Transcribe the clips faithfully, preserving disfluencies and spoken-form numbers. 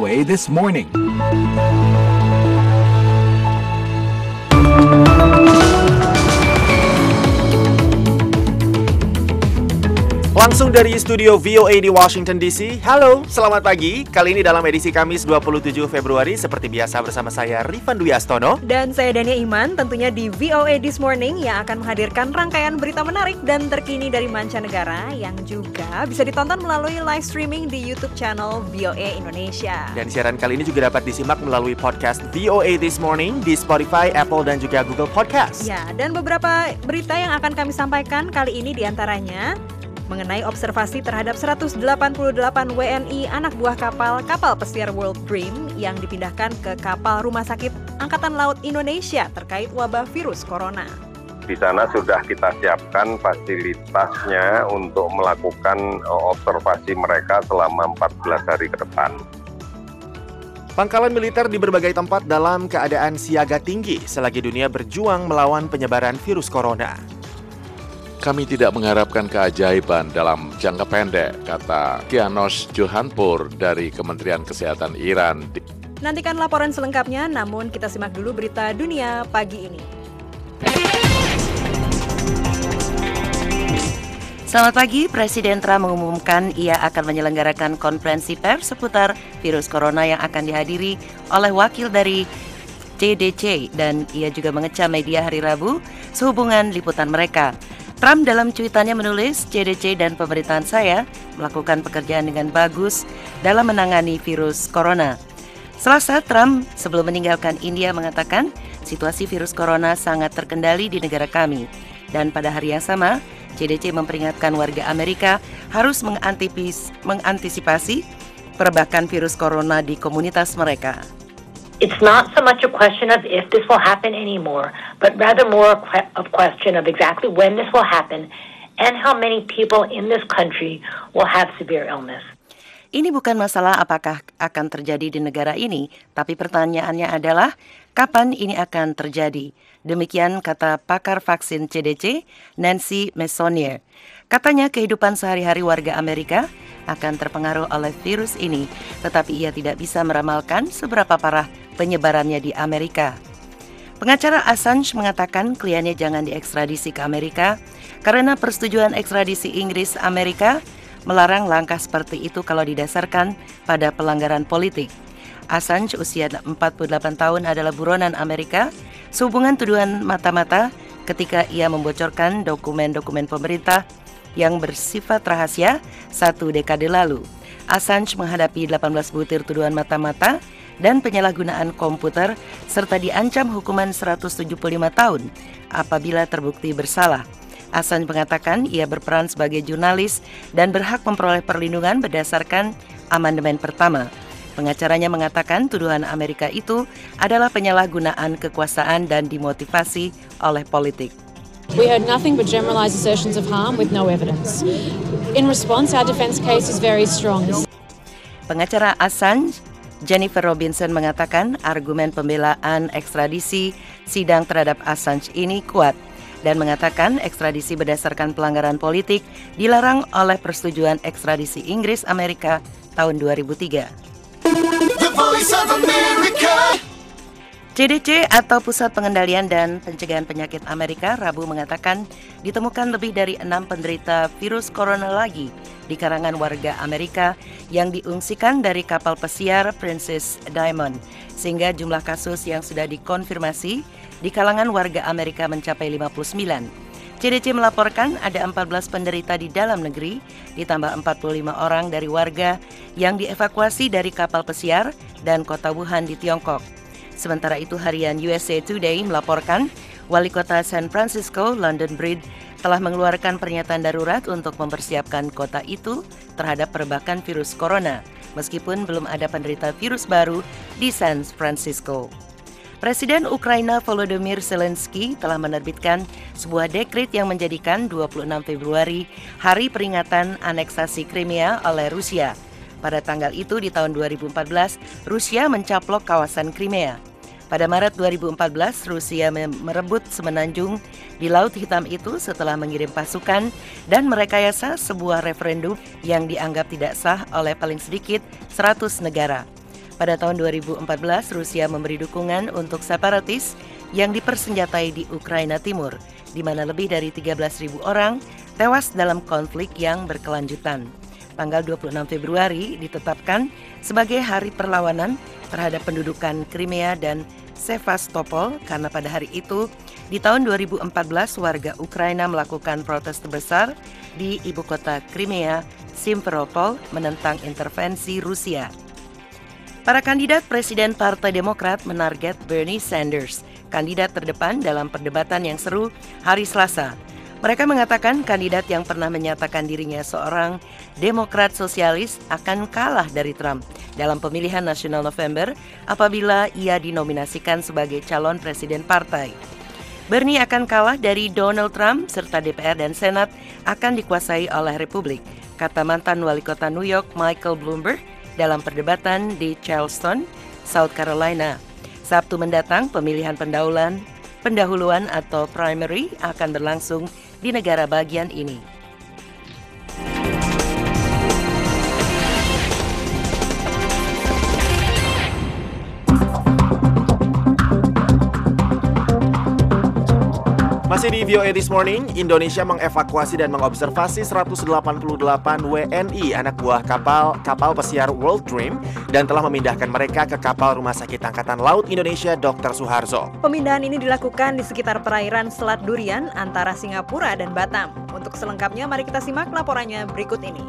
O A This Morning. Langsung dari studio V O A di Washington D C. Halo, selamat pagi. Kali ini dalam edisi Kamis dua puluh tujuh Februari seperti biasa bersama saya Rifan Dwi Astono dan saya Dania Iman, tentunya di V O A This Morning yang akan menghadirkan rangkaian berita menarik dan terkini dari mancanegara yang juga bisa ditonton melalui live streaming di YouTube channel V O A Indonesia. Dan siaran kali ini juga dapat disimak melalui podcast V O A This Morning di Spotify, Apple dan juga Google Podcast. Ya, dan beberapa berita yang akan kami sampaikan kali ini diantaranya mengenai observasi terhadap seratus delapan puluh delapan W N I anak buah kapal kapal pesiar World Dream yang dipindahkan ke kapal Rumah Sakit Angkatan Laut Indonesia terkait wabah virus corona. Di sana sudah kita siapkan fasilitasnya untuk melakukan observasi mereka selama empat belas hari ke depan. Pangkalan militer di berbagai tempat dalam keadaan siaga tinggi selagi dunia berjuang melawan penyebaran virus corona. Kami tidak mengharapkan keajaiban dalam jangka pendek, kata Kianos Johanpour dari Kementerian Kesehatan Iran. Nantikan laporan selengkapnya, namun kita simak dulu berita dunia pagi ini. Selamat pagi, Presiden Trump mengumumkan ia akan menyelenggarakan konferensi pers seputar virus corona yang akan dihadiri oleh wakil dari C D C dan ia juga mengecam media hari Rabu sehubungan liputan mereka. Trump dalam cuitannya menulis, C D C dan pemerintahan saya melakukan pekerjaan dengan bagus dalam menangani virus corona. Selasa, Trump sebelum meninggalkan India mengatakan situasi virus corona sangat terkendali di negara kami. Dan pada hari yang sama, C D C memperingatkan warga Amerika harus mengantipis, mengantisipasi perebakan virus corona di komunitas mereka. It's not so much a question of if this will happen anymore, but rather more a question of exactly when this will happen and how many people in this country will have severe illness. Ini bukan masalah apakah akan terjadi di negara ini, tapi pertanyaannya adalah kapan ini akan terjadi. Demikian kata pakar vaksin C D C, Nancy Messonnier. Katanya kehidupan sehari-hari warga Amerika akan terpengaruh oleh virus ini, tetapi ia tidak bisa meramalkan seberapa parah penyebarannya di Amerika. Pengacara Assange mengatakan kliennya jangan diekstradisi ke Amerika karena persetujuan ekstradisi Inggris Amerika melarang langkah seperti itu kalau didasarkan pada pelanggaran politik. Assange usia empat puluh delapan tahun adalah buronan Amerika sehubungan tuduhan mata-mata ketika ia membocorkan dokumen-dokumen pemerintah yang bersifat rahasia satu dekade lalu. Assange menghadapi delapan belas butir tuduhan mata-mata dan penyalahgunaan komputer serta diancam hukuman seratus tujuh puluh lima tahun apabila terbukti bersalah. Assange mengatakan ia berperan sebagai jurnalis dan berhak memperoleh perlindungan berdasarkan amandemen pertama. Pengacaranya mengatakan tuduhan Amerika itu adalah penyalahgunaan kekuasaan dan dimotivasi oleh politik. We heard nothing but generalized assertions of harm with no evidence. In response, our defense case is very strong. Pengacara Assange, Jennifer Robinson mengatakan argumen pembelaan ekstradisi sidang terhadap Assange ini kuat dan mengatakan ekstradisi berdasarkan pelanggaran politik dilarang oleh persetujuan ekstradisi Inggris Amerika tahun dua ribu tiga. C D C atau Pusat Pengendalian dan Pencegahan Penyakit Amerika Rabu mengatakan ditemukan lebih dari enam penderita virus corona lagi di kalangan warga Amerika yang diungsikan dari kapal pesiar Princess Diamond, sehingga jumlah kasus yang sudah dikonfirmasi di kalangan warga Amerika mencapai lima puluh sembilan. C D C melaporkan ada empat belas penderita di dalam negeri, ditambah empat puluh lima orang dari warga yang dievakuasi dari kapal pesiar dan kota Wuhan di Tiongkok. Sementara itu harian U S A Today melaporkan Wali Kota San Francisco, London Breed, telah mengeluarkan pernyataan darurat untuk mempersiapkan kota itu terhadap perebakan virus corona, meskipun belum ada penderita virus baru di San Francisco. Presiden Ukraina Volodymyr Zelensky telah menerbitkan sebuah dekret yang menjadikan dua puluh enam Februari hari peringatan aneksasi Crimea oleh Rusia. Pada tanggal itu di tahun dua ribu empat belas, Rusia mencaplok kawasan Crimea. Pada Maret dua ribu empat belas, Rusia merebut semenanjung di Laut Hitam itu setelah mengirim pasukan dan merekayasa sebuah referendum yang dianggap tidak sah oleh paling sedikit seratus negara. Pada tahun dua ribu empat belas, Rusia memberi dukungan untuk separatis yang dipersenjatai di Ukraina Timur, di mana lebih dari tiga belas ribu orang tewas dalam konflik yang berkelanjutan. Tanggal dua puluh enam Februari ditetapkan sebagai hari perlawanan terhadap pendudukan Crimea dan Sevastopol karena pada hari itu, di tahun dua ribu empat belas, warga Ukraina melakukan protes terbesar di ibu kota Crimea, Simferopol, menentang intervensi Rusia. Para kandidat Presiden Partai Demokrat menarget Bernie Sanders, kandidat terdepan dalam perdebatan yang seru hari Selasa. Mereka mengatakan kandidat yang pernah menyatakan dirinya seorang Demokrat sosialis akan kalah dari Trump dalam pemilihan nasional November apabila ia dinominasikan sebagai calon presiden partai. Bernie akan kalah dari Donald Trump serta D P R dan Senat akan dikuasai oleh Republik, kata mantan wali kota New York Michael Bloomberg dalam perdebatan di Charleston, South Carolina. Sabtu mendatang, pemilihan pendahuluan, pendahuluan atau primary akan berlangsung di negara bagian ini. Masih di V O A This Morning, Indonesia mengevakuasi dan mengobservasi seratus delapan puluh delapan W N I anak buah kapal kapal pesiar World Dream dan telah memindahkan mereka ke kapal Rumah Sakit Angkatan Laut Indonesia dokter Suharto. Pemindahan ini dilakukan di sekitar perairan Selat Durian antara Singapura dan Batam. Untuk selengkapnya, mari kita simak laporannya berikut ini.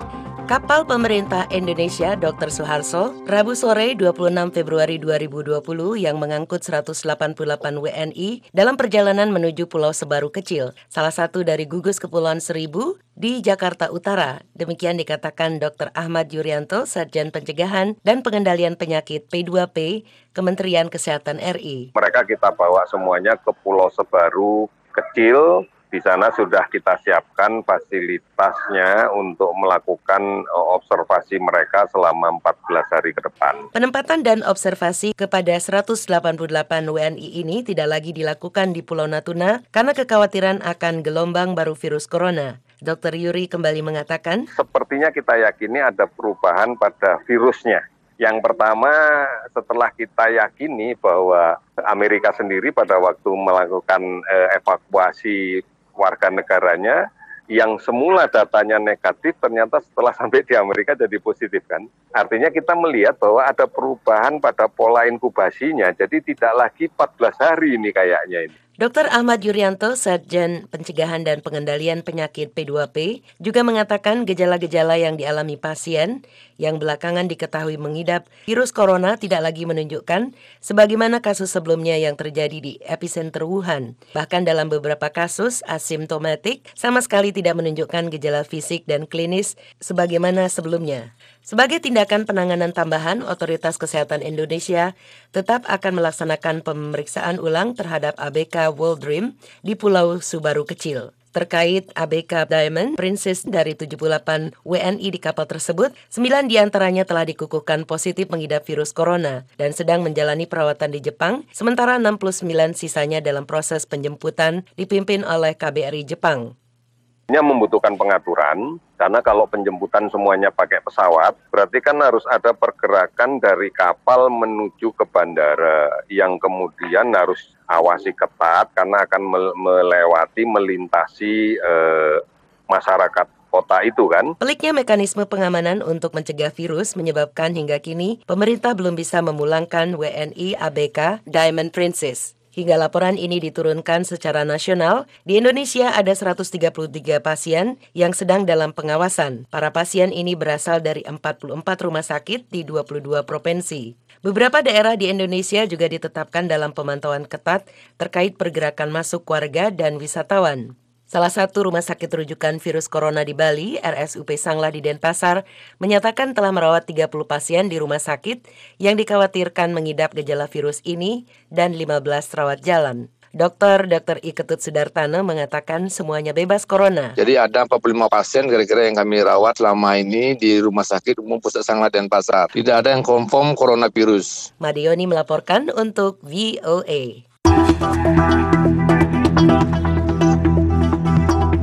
Kapal pemerintah Indonesia dokter Suharto, Rabu sore dua puluh enam Februari dua ribu dua puluh yang mengangkut seratus delapan puluh delapan W N I dalam perjalanan menuju Pulau Sebaru Kecil, salah satu dari gugus Kepulauan Seribu di Jakarta Utara. Demikian dikatakan dokter Ahmad Yuryanto, Sarjan Pencegahan dan Pengendalian Penyakit P dua P, Kementerian Kesehatan R I. Mereka kita bawa semuanya ke Pulau Sebaru Kecil. Di sana sudah kita siapkan fasilitasnya untuk melakukan observasi mereka selama empat belas hari ke depan. Penempatan dan observasi kepada seratus delapan puluh delapan W N I ini tidak lagi dilakukan di Pulau Natuna karena kekhawatiran akan gelombang baru virus corona. dokter Yuri kembali mengatakan, sepertinya kita yakini ada perubahan pada virusnya. Yang pertama, setelah kita yakini bahwa Amerika sendiri pada waktu melakukan eh, evakuasi warga negaranya yang semula datanya negatif ternyata setelah sampai di Amerika jadi positif kan. Artinya kita melihat bahwa ada perubahan pada pola inkubasinya, jadi tidak lagi empat belas hari ini kayaknya ini. dokter Ahmad Yuryanto, Sarjan Pencegahan dan Pengendalian Penyakit P dua P, juga mengatakan gejala-gejala yang dialami pasien yang belakangan diketahui mengidap virus corona tidak lagi menunjukkan sebagaimana kasus sebelumnya yang terjadi di epicenter Wuhan. Bahkan dalam beberapa kasus asimptomatik sama sekali tidak menunjukkan gejala fisik dan klinis sebagaimana sebelumnya. Sebagai tindakan penanganan tambahan, Otoritas Kesehatan Indonesia tetap akan melaksanakan pemeriksaan ulang terhadap A B K World Dream di Pulau Sebaru Kecil. Terkait A B K Diamond Princess dari tujuh puluh delapan W N I di kapal tersebut, sembilan diantaranya telah dikukuhkan positif mengidap virus corona dan sedang menjalani perawatan di Jepang, sementara enam puluh sembilan sisanya dalam proses penjemputan dipimpin oleh K B R I Jepang. Ini membutuhkan pengaturan, karena kalau penjemputan semuanya pakai pesawat, berarti kan harus ada pergerakan dari kapal menuju ke bandara, yang kemudian harus awasi ketat, karena akan melewati, melintasi eh, masyarakat kota itu kan. Peliknya mekanisme pengamanan untuk mencegah virus menyebabkan hingga kini, pemerintah belum bisa memulangkan W N I A B K Diamond Princess. Hingga laporan ini diturunkan secara nasional, di Indonesia ada seratus tiga puluh tiga pasien yang sedang dalam pengawasan. Para pasien ini berasal dari empat puluh empat rumah sakit di dua puluh dua provinsi. Beberapa daerah di Indonesia juga ditetapkan dalam pemantauan ketat terkait pergerakan masuk warga dan wisatawan. Salah satu rumah sakit rujukan virus corona di Bali, R S U P Sanglah di Denpasar, menyatakan telah merawat tiga puluh pasien di rumah sakit yang dikhawatirkan mengidap gejala virus ini dan lima belas rawat jalan. Dokter Dr Iketut Sudartana mengatakan semuanya bebas corona. Jadi ada empat puluh lima pasien kira-kira yang kami rawat selama ini di Rumah Sakit Umum Pusat Sanglah Denpasar. Tidak ada yang confirm coronavirus. Madioni melaporkan untuk V O A.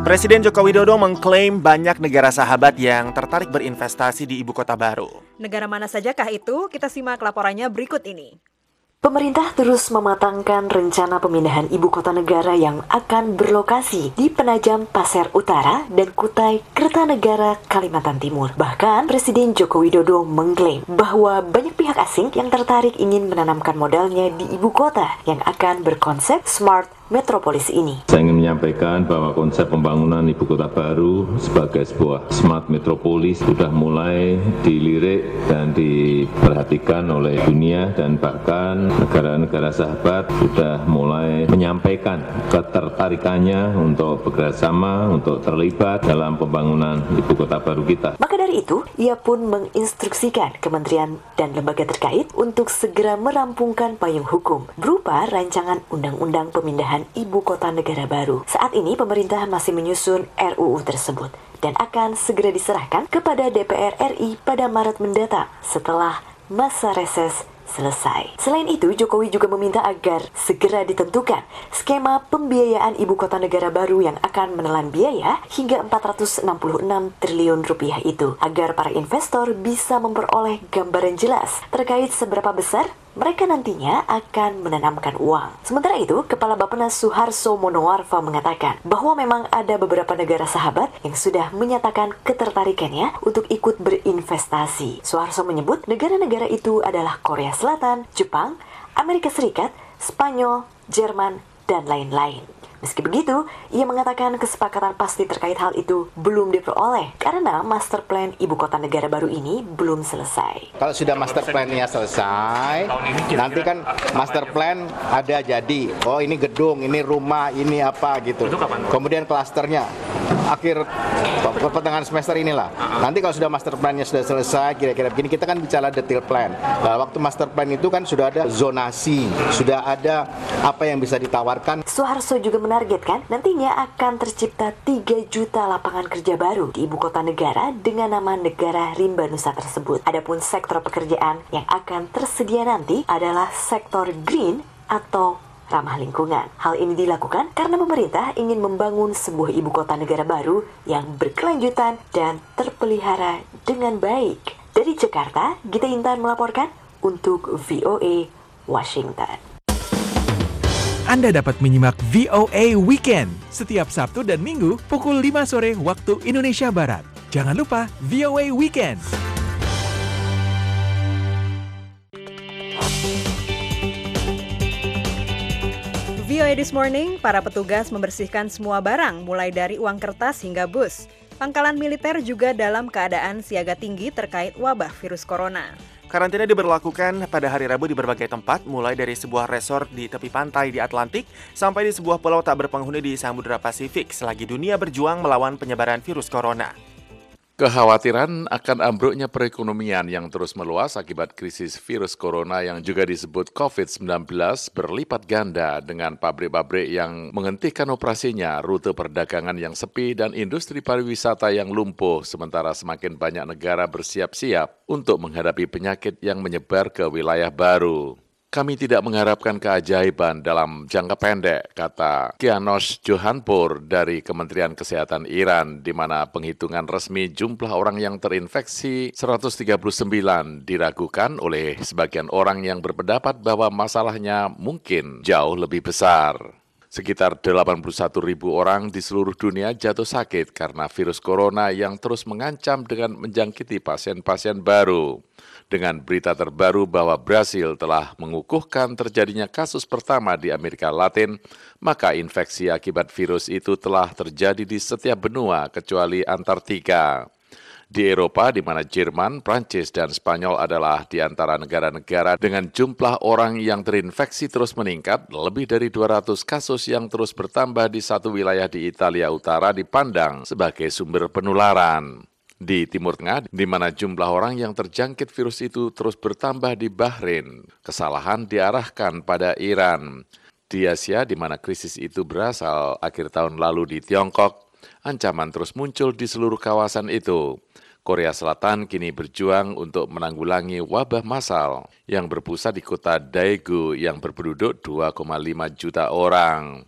Presiden Joko Widodo mengklaim banyak negara sahabat yang tertarik berinvestasi di ibu kota baru. Negara mana sajakah itu? Kita simak laporannya berikut ini. Pemerintah terus mematangkan rencana pemindahan ibu kota negara yang akan berlokasi di Penajam Pasir Utara dan Kutai Kertanegara, Kalimantan Timur. Bahkan Presiden Joko Widodo mengklaim bahwa banyak pihak asing yang tertarik ingin menanamkan modalnya di ibu kota yang akan berkonsep Smart Metropolis ini. Saya ingin menyampaikan bahwa konsep pembangunan ibu kota baru sebagai sebuah smart metropolis sudah mulai dilirik dan diperhatikan oleh dunia, dan bahkan negara-negara sahabat sudah mulai menyampaikan ketertarikannya untuk bekerjasama, untuk terlibat dalam pembangunan ibu kota baru kita. Maka dari itu, ia pun menginstruksikan kementerian dan lembaga terkait untuk segera merampungkan payung hukum berupa rancangan undang-undang pemindahan ibu kota negara baru. Saat ini pemerintah masih menyusun R U U tersebut dan akan segera diserahkan kepada D P R R I pada Maret mendatang setelah masa reses selesai. Selain itu, Jokowi juga meminta agar segera ditentukan skema pembiayaan ibu kota negara baru yang akan menelan biaya hingga empat ratus enam puluh enam triliun rupiah itu, agar para investor bisa memperoleh gambaran jelas terkait seberapa besar mereka nantinya akan menanamkan uang. Sementara itu, Kepala Bappenas Suharso Monoarfa mengatakan bahwa memang ada beberapa negara sahabat yang sudah menyatakan ketertarikannya untuk ikut berinvestasi. Suharso menyebut negara-negara itu adalah Korea Selatan, Jepang, Amerika Serikat, Spanyol, Jerman, dan lain-lain. Meski begitu, ia mengatakan kesepakatan pasti terkait hal itu belum diperoleh karena master plan ibu kota negara baru ini belum selesai. Kalau sudah master plan-nya selesai, nanti kan master plan ada jadi, oh ini gedung, ini rumah, ini apa gitu. Kemudian klasternya akhir pertengahan semester inilah. Nanti kalau sudah master plan-nya sudah selesai, kira-kira begini, kita kan bicara detail plan. Nah, waktu master plan itu kan sudah ada zonasi, sudah ada apa yang bisa ditawarkan. Suharso juga menargetkan nantinya akan tercipta tiga juta lapangan kerja baru di ibu kota negara dengan nama negara rimba nusa tersebut. Adapun sektor pekerjaan yang akan tersedia nanti adalah sektor green atau ramah lingkungan. Hal ini dilakukan karena pemerintah ingin membangun sebuah ibu kota negara baru yang berkelanjutan dan terpelihara dengan baik. Dari Jakarta, Gita Intan melaporkan untuk V O A Washington. Anda dapat menyimak V O A Weekend setiap Sabtu dan Minggu pukul lima sore waktu Indonesia Barat. Jangan lupa V O A Weekend. V O A This Morning, para petugas membersihkan semua barang mulai dari uang kertas hingga bus. Pangkalan militer juga dalam keadaan siaga tinggi terkait wabah virus corona. Karantina diberlakukan pada hari Rabu di berbagai tempat, mulai dari sebuah resort di tepi pantai di Atlantik sampai di sebuah pulau tak berpenghuni di Samudra Pasifik selagi dunia berjuang melawan penyebaran virus corona. Kekhawatiran akan ambruknya perekonomian yang terus meluas akibat krisis virus corona yang juga disebut covid sembilan belas berlipat ganda dengan pabrik-pabrik yang menghentikan operasinya, rute perdagangan yang sepi, dan industri pariwisata yang lumpuh, sementara semakin banyak negara bersiap-siap untuk menghadapi penyakit yang menyebar ke wilayah baru. Kami tidak mengharapkan keajaiban dalam jangka pendek, kata Kianos Johanpur dari Kementerian Kesehatan Iran, di mana penghitungan resmi jumlah orang yang terinfeksi seratus tiga puluh sembilan diragukan oleh sebagian orang yang berpendapat bahwa masalahnya mungkin jauh lebih besar. Sekitar delapan puluh satu ribu orang di seluruh dunia jatuh sakit karena virus corona yang terus mengancam dengan menjangkiti pasien-pasien baru. Dengan berita terbaru bahwa Brasil telah mengukuhkan terjadinya kasus pertama di Amerika Latin, maka infeksi akibat virus itu telah terjadi di setiap benua kecuali Antartika. Di Eropa, di mana Jerman, Prancis, dan Spanyol adalah di antara negara-negara dengan jumlah orang yang terinfeksi terus meningkat, lebih dari dua ratus kasus yang terus bertambah di satu wilayah di Italia Utara dipandang sebagai sumber penularan. Di Timur Tengah, di mana jumlah orang yang terjangkit virus itu terus bertambah di Bahrain, kesalahan diarahkan pada Iran. Di Asia, di mana krisis itu berasal akhir tahun lalu di Tiongkok, ancaman terus muncul di seluruh kawasan itu. Korea Selatan kini berjuang untuk menanggulangi wabah massal yang berpusat di kota Daegu yang berpenduduk dua koma lima juta orang.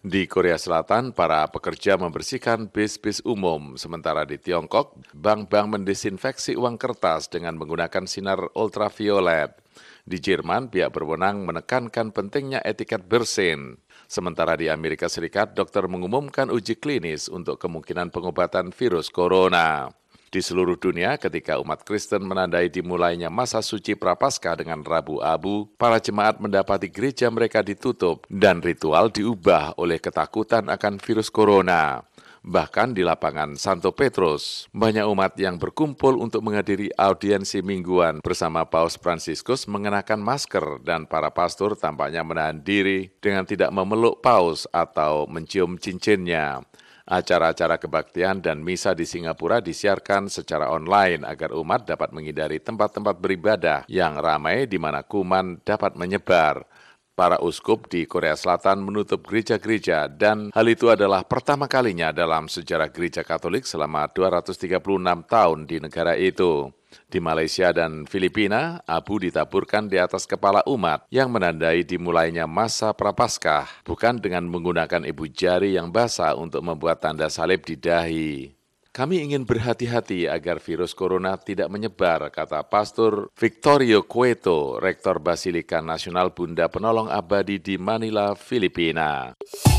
Di Korea Selatan, para pekerja membersihkan bis-bis umum, sementara di Tiongkok, bank-bank mendesinfeksi uang kertas dengan menggunakan sinar ultraviolet. Di Jerman, pihak berwenang menekankan pentingnya etiket bersin. Sementara di Amerika Serikat, dokter mengumumkan uji klinis untuk kemungkinan pengobatan virus corona. Di seluruh dunia, ketika umat Kristen menandai dimulainya masa suci Prapaskah dengan Rabu Abu, para jemaat mendapati gereja mereka ditutup dan ritual diubah oleh ketakutan akan virus corona. Bahkan di lapangan Santo Petrus, banyak umat yang berkumpul untuk menghadiri audiensi mingguan bersama Paus Fransiskus mengenakan masker dan para pastor tampaknya menahan diri dengan tidak memeluk Paus atau mencium cincinnya. Acara-acara kebaktian dan misa di Singapura disiarkan secara online agar umat dapat menghindari tempat-tempat beribadah yang ramai di mana kuman dapat menyebar. Para uskup di Korea Selatan menutup gereja-gereja dan hal itu adalah pertama kalinya dalam sejarah gereja Katolik selama dua ratus tiga puluh enam tahun di negara itu. Di Malaysia dan Filipina, abu ditaburkan di atas kepala umat yang menandai dimulainya masa Prapaskah, bukan dengan menggunakan ibu jari yang basah untuk membuat tanda salib di dahi. Kami ingin berhati-hati agar virus corona tidak menyebar, kata Pastor Victorio Cueto, Rektor Basilika Nasional Bunda Penolong Abadi di Manila, Filipina.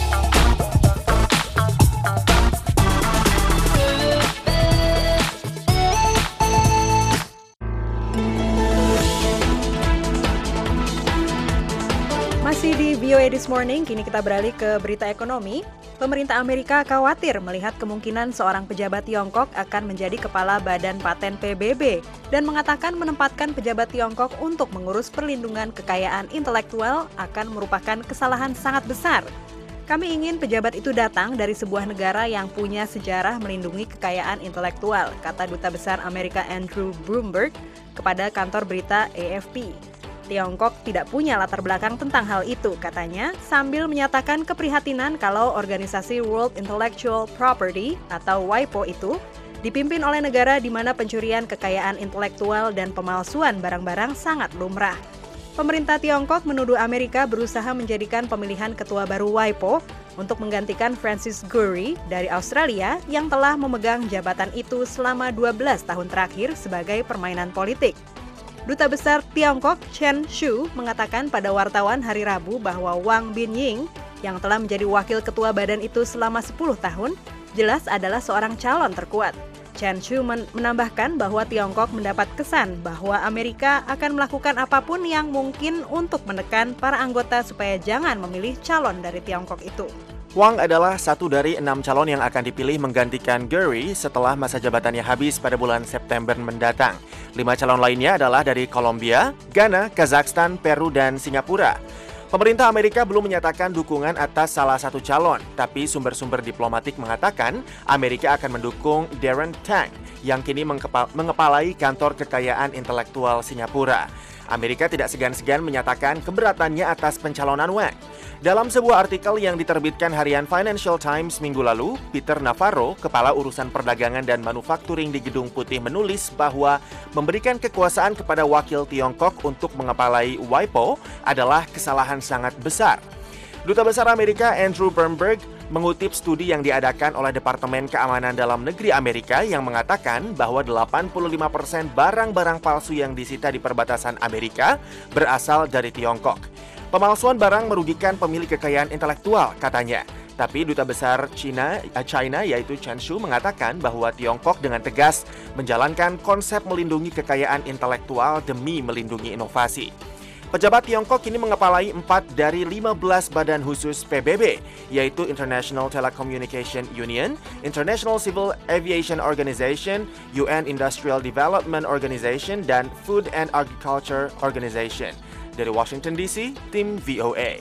Masih di V O A This Morning, kini kita beralih ke berita ekonomi. Pemerintah Amerika khawatir melihat kemungkinan seorang pejabat Tiongkok akan menjadi kepala Badan Paten P B B dan mengatakan menempatkan pejabat Tiongkok untuk mengurus perlindungan kekayaan intelektual akan merupakan kesalahan sangat besar. Kami ingin pejabat itu datang dari sebuah negara yang punya sejarah melindungi kekayaan intelektual, kata Duta Besar Amerika Andrew Bloomberg kepada kantor berita A F P. Tiongkok tidak punya latar belakang tentang hal itu, katanya, sambil menyatakan keprihatinan kalau organisasi World Intellectual Property atau W I P O itu dipimpin oleh negara di mana pencurian kekayaan intelektual dan pemalsuan barang-barang sangat lumrah. Pemerintah Tiongkok menuduh Amerika berusaha menjadikan pemilihan ketua baru W I P O untuk menggantikan Francis Gurry dari Australia yang telah memegang jabatan itu selama dua belas tahun terakhir sebagai permainan politik. Duta Besar Tiongkok Chen Shu mengatakan pada wartawan hari Rabu bahwa Wang Binying yang telah menjadi wakil ketua badan itu selama sepuluh tahun jelas adalah seorang calon terkuat. Chen Shu menambahkan bahwa Tiongkok mendapat kesan bahwa Amerika akan melakukan apapun yang mungkin untuk menekan para anggota supaya jangan memilih calon dari Tiongkok itu. Wang adalah satu dari enam calon yang akan dipilih menggantikan Gurry setelah masa jabatannya habis pada bulan September mendatang. Lima calon lainnya adalah dari Kolombia, Ghana, Kazakhstan, Peru, dan Singapura. Pemerintah Amerika belum menyatakan dukungan atas salah satu calon, tapi sumber-sumber diplomatik mengatakan Amerika akan mendukung Darren Tang yang kini mengepalai kantor kekayaan intelektual Singapura. Amerika tidak segan-segan menyatakan keberatannya atas pencalonan Wang. Dalam sebuah artikel yang diterbitkan harian Financial Times minggu lalu, Peter Navarro, Kepala Urusan Perdagangan dan Manufakturing di Gedung Putih menulis bahwa memberikan kekuasaan kepada wakil Tiongkok untuk mengepalai W I P O adalah kesalahan sangat besar. Duta Besar Amerika Andrew Bloomberg mengutip studi yang diadakan oleh Departemen Keamanan Dalam Negeri Amerika yang mengatakan bahwa delapan puluh lima persen barang-barang palsu yang disita di perbatasan Amerika berasal dari Tiongkok. Pemalsuan barang merugikan pemilik kekayaan intelektual, katanya. Tapi Duta Besar China, China yaitu Chen Shu mengatakan bahwa Tiongkok dengan tegas menjalankan konsep melindungi kekayaan intelektual demi melindungi inovasi. Pejabat Tiongkok kini mengepalai empat dari lima belas badan khusus P B B, yaitu International Telecommunication Union, International Civil Aviation Organization, U N Industrial Development Organization, dan Food and Agriculture Organization. Dari Washington D C, tim V O A.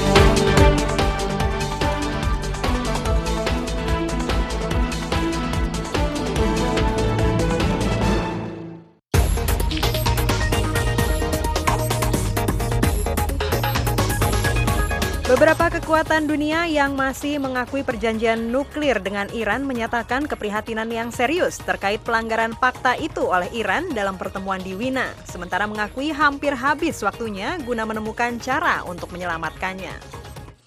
Beberapa kekuatan dunia yang masih mengakui perjanjian nuklir dengan Iran menyatakan keprihatinan yang serius terkait pelanggaran fakta itu oleh Iran dalam pertemuan di Wina, sementara mengakui hampir habis waktunya guna menemukan cara untuk menyelamatkannya.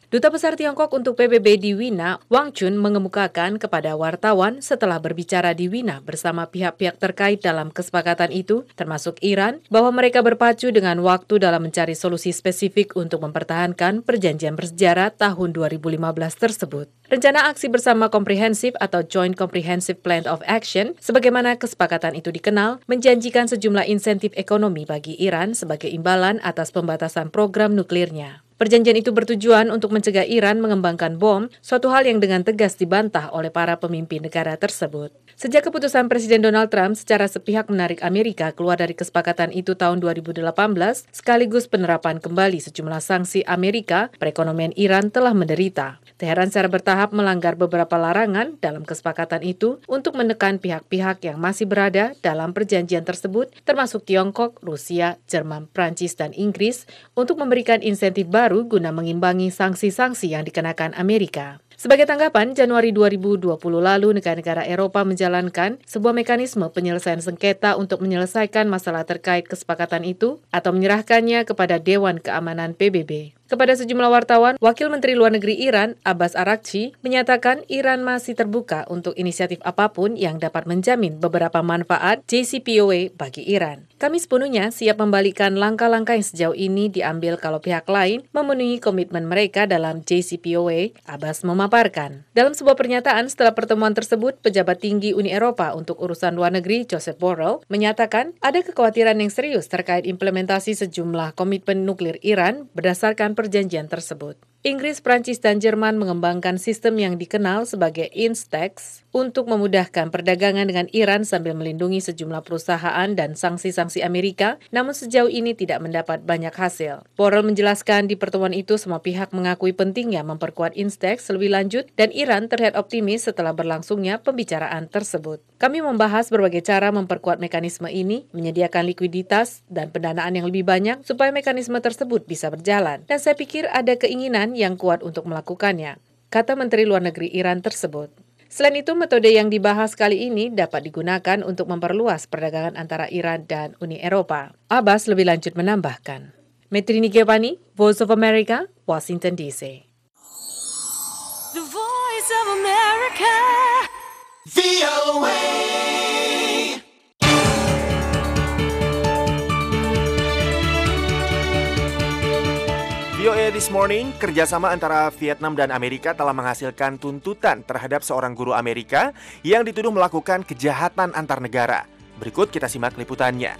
Duta Besar Tiongkok untuk P B B di Wina, Wang Chun, mengemukakan kepada wartawan setelah berbicara di Wina bersama pihak-pihak terkait dalam kesepakatan itu, termasuk Iran, bahwa mereka berpacu dengan waktu dalam mencari solusi spesifik untuk mempertahankan perjanjian bersejarah tahun dua ribu lima belas tersebut. Rencana aksi bersama komprehensif atau Joint Comprehensive Plan of Action, sebagaimana kesepakatan itu dikenal, menjanjikan sejumlah insentif ekonomi bagi Iran sebagai imbalan atas pembatasan program nuklirnya. Perjanjian itu bertujuan untuk mencegah Iran mengembangkan bom, suatu hal yang dengan tegas dibantah oleh para pemimpin negara tersebut. Sejak keputusan Presiden Donald Trump secara sepihak menarik Amerika keluar dari kesepakatan itu tahun dua ribu delapan belas, sekaligus penerapan kembali sejumlah sanksi Amerika, perekonomian Iran telah menderita. Teheran secara bertahap melanggar beberapa larangan dalam kesepakatan itu untuk menekan pihak-pihak yang masih berada dalam perjanjian tersebut, termasuk Tiongkok, Rusia, Jerman, Prancis, dan Inggris, untuk memberikan insentif baru guna mengimbangi sanksi-sanksi yang dikenakan Amerika. Sebagai tanggapan, Januari dua ribu dua puluh lalu negara-negara Eropa menjalankan sebuah mekanisme penyelesaian sengketa untuk menyelesaikan masalah terkait kesepakatan itu atau menyerahkannya kepada Dewan Keamanan P B B. Kepada sejumlah wartawan, Wakil Menteri Luar Negeri Iran, Abbas Araghchi, menyatakan Iran masih terbuka untuk inisiatif apapun yang dapat menjamin beberapa manfaat J C P O A bagi Iran. Kami sepenuhnya siap membalikkan langkah-langkah yang sejauh ini diambil kalau pihak lain memenuhi komitmen mereka dalam J C P O A, Abbas memaparkan. Dalam sebuah pernyataan setelah pertemuan tersebut, pejabat tinggi Uni Eropa untuk urusan luar negeri, Josep Borrell, menyatakan ada kekhawatiran yang serius terkait implementasi sejumlah komitmen nuklir Iran berdasarkan perjanjian tersebut. Inggris, Prancis, dan Jerman mengembangkan sistem yang dikenal sebagai Instex untuk memudahkan perdagangan dengan Iran sambil melindungi sejumlah perusahaan dan sanksi-sanksi Amerika, namun sejauh ini tidak mendapat banyak hasil. Borrell menjelaskan di pertemuan itu semua pihak mengakui pentingnya memperkuat Instex lebih lanjut dan Iran terlihat optimis setelah berlangsungnya pembicaraan tersebut. Kami membahas berbagai cara memperkuat mekanisme ini, menyediakan likuiditas dan pendanaan yang lebih banyak supaya mekanisme tersebut bisa berjalan. Dan saya pikir ada keinginan yang kuat untuk melakukannya, kata Menteri Luar Negeri Iran tersebut. Selain itu, metode yang dibahas kali ini dapat digunakan untuk memperluas perdagangan antara Iran dan Uni Eropa. Abbas lebih lanjut menambahkan. Metrini Gepani, Voice of America, Washington D C. The Voice of America, V O A. V O A This Morning, kerjasama antara Vietnam dan Amerika telah menghasilkan tuntutan terhadap seorang guru Amerika yang dituduh melakukan kejahatan antar negara. Berikut kita simak liputannya.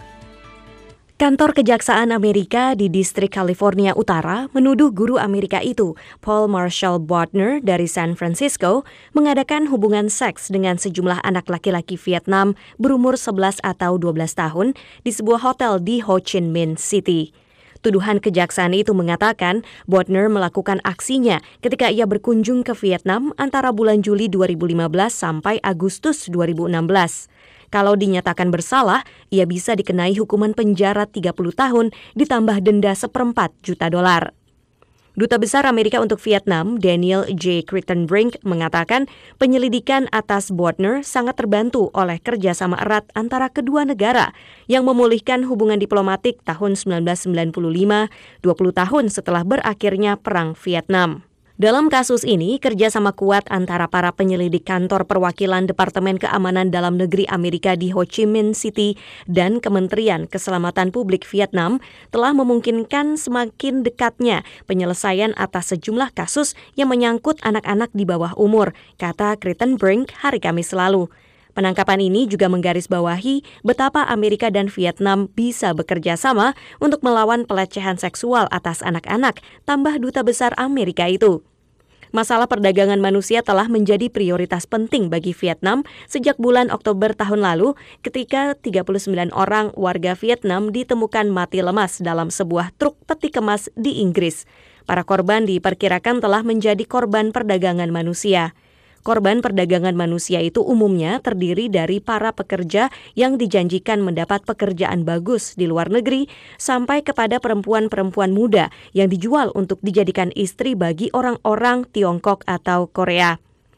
Kantor Kejaksaan Amerika di Distrik California Utara menuduh guru Amerika itu, Paul Marshall Bodner dari San Francisco, mengadakan hubungan seks dengan sejumlah anak laki-laki Vietnam berumur sebelas atau dua belas tahun di sebuah hotel di Ho Chi Minh City. Tuduhan kejaksaan itu mengatakan Bodner melakukan aksinya ketika ia berkunjung ke Vietnam antara bulan Juli dua ribu lima belas sampai Agustus dua ribu enam belas. Kalau dinyatakan bersalah, ia bisa dikenai hukuman penjara tiga puluh tahun ditambah denda seperempat juta dolar. Duta Besar Amerika untuk Vietnam, Daniel J. Crittenbrink, mengatakan penyelidikan atas Bodner sangat terbantu oleh kerjasama erat antara kedua negara yang memulihkan hubungan diplomatik tahun sembilan belas sembilan puluh lima, dua puluh tahun setelah berakhirnya Perang Vietnam. Dalam kasus ini, kerjasama kuat antara para penyelidik kantor perwakilan Departemen Keamanan Dalam Negeri Amerika di Ho Chi Minh City dan Kementerian Keselamatan Publik Vietnam telah memungkinkan semakin dekatnya penyelesaian atas sejumlah kasus yang menyangkut anak-anak di bawah umur, kata Crittenbrink hari Kamis lalu. Penangkapan ini juga menggarisbawahi betapa Amerika dan Vietnam bisa bekerja sama untuk melawan pelecehan seksual atas anak-anak, tambah Duta Besar Amerika itu. Masalah perdagangan manusia telah menjadi prioritas penting bagi Vietnam sejak bulan Oktober tahun lalu ketika tiga puluh sembilan orang warga Vietnam ditemukan mati lemas dalam sebuah truk peti kemas di Inggris. Para korban diperkirakan telah menjadi korban perdagangan manusia. Korban perdagangan manusia itu umumnya terdiri dari para pekerja yang dijanjikan mendapat pekerjaan bagus di luar negeri sampai kepada perempuan-perempuan muda yang dijual untuk dijadikan istri bagi orang-orang Tiongkok atau Korea.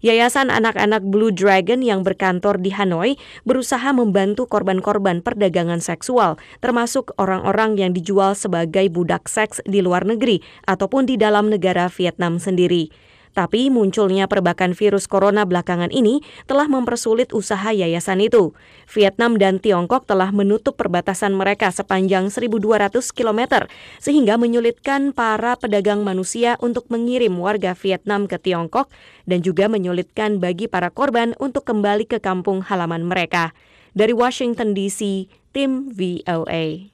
Yayasan Anak-anak Blue Dragon yang berkantor di Hanoi berusaha membantu korban-korban perdagangan seksual, termasuk orang-orang yang dijual sebagai budak seks di luar negeri ataupun di dalam negara Vietnam sendiri. Tapi munculnya perbakan virus corona belakangan ini telah mempersulit usaha yayasan itu. Vietnam dan Tiongkok telah menutup perbatasan mereka sepanjang seribu dua ratus kilometer, sehingga menyulitkan para pedagang manusia untuk mengirim warga Vietnam ke Tiongkok dan juga menyulitkan bagi para korban untuk kembali ke kampung halaman mereka. Dari Washington D C, tim V O A.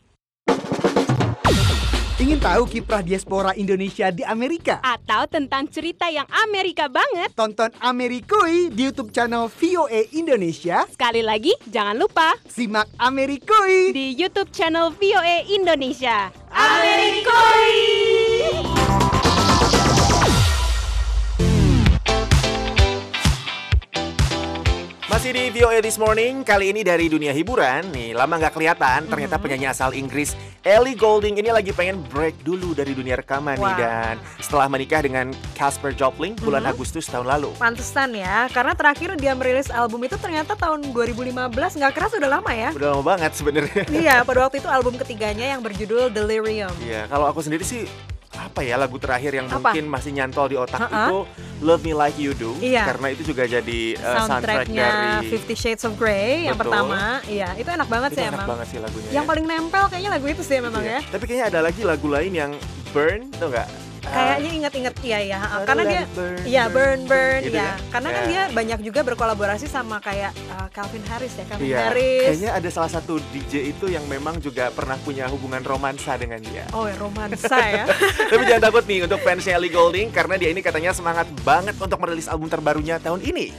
Ingin tahu kiprah diaspora Indonesia di Amerika? Atau tentang cerita yang Amerika banget? Tonton Amerikui di YouTube channel V O A Indonesia. Sekali lagi, jangan lupa simak Amerikui di YouTube channel V O A Indonesia. Amerikui! Masih di V O A This Morning, kali ini dari dunia hiburan. Nih, lama nggak kelihatan, ternyata penyanyi asal Inggris Ellie Goulding ini lagi pengen break dulu dari dunia rekaman wow. nih. Dan setelah menikah dengan Casper Joplin bulan mm-hmm. Agustus tahun lalu. Pantesan ya, karena terakhir dia merilis album itu ternyata tahun dua ribu lima belas, nggak keras udah lama ya. Udah lama banget sebenarnya. Iya, pada waktu itu album ketiganya yang berjudul Delirium. Iya, kalau aku sendiri sih apa ya lagu terakhir yang apa? mungkin masih nyantol di otak uh-uh. itu Love Me Like You Do, iya. karena itu juga jadi uh, soundtrack dari Fifty Shades of Grey. Betul. Yang pertama. Iya, itu enak banget itu sih enak emang. banget sih lagunya. Yang ya. paling nempel kayaknya lagu itu sih memang iya. ya. Tapi kayaknya ada lagi lagu lain yang Burn, tau nggak? Kayaknya inget-inget iya ya, uh, karena dia burn, iya burn burn gitu ya. ya. Karena yeah. kan dia banyak juga berkolaborasi sama kayak uh, Calvin Harris ya, Calvin yeah. Harris. Kayaknya ada salah satu D J itu yang memang juga pernah punya hubungan romansa dengan dia. Oh, ya, romansa ya. Tapi jangan takut nih untuk fans Ellie Goulding karena dia ini katanya semangat banget untuk merilis album terbarunya tahun ini.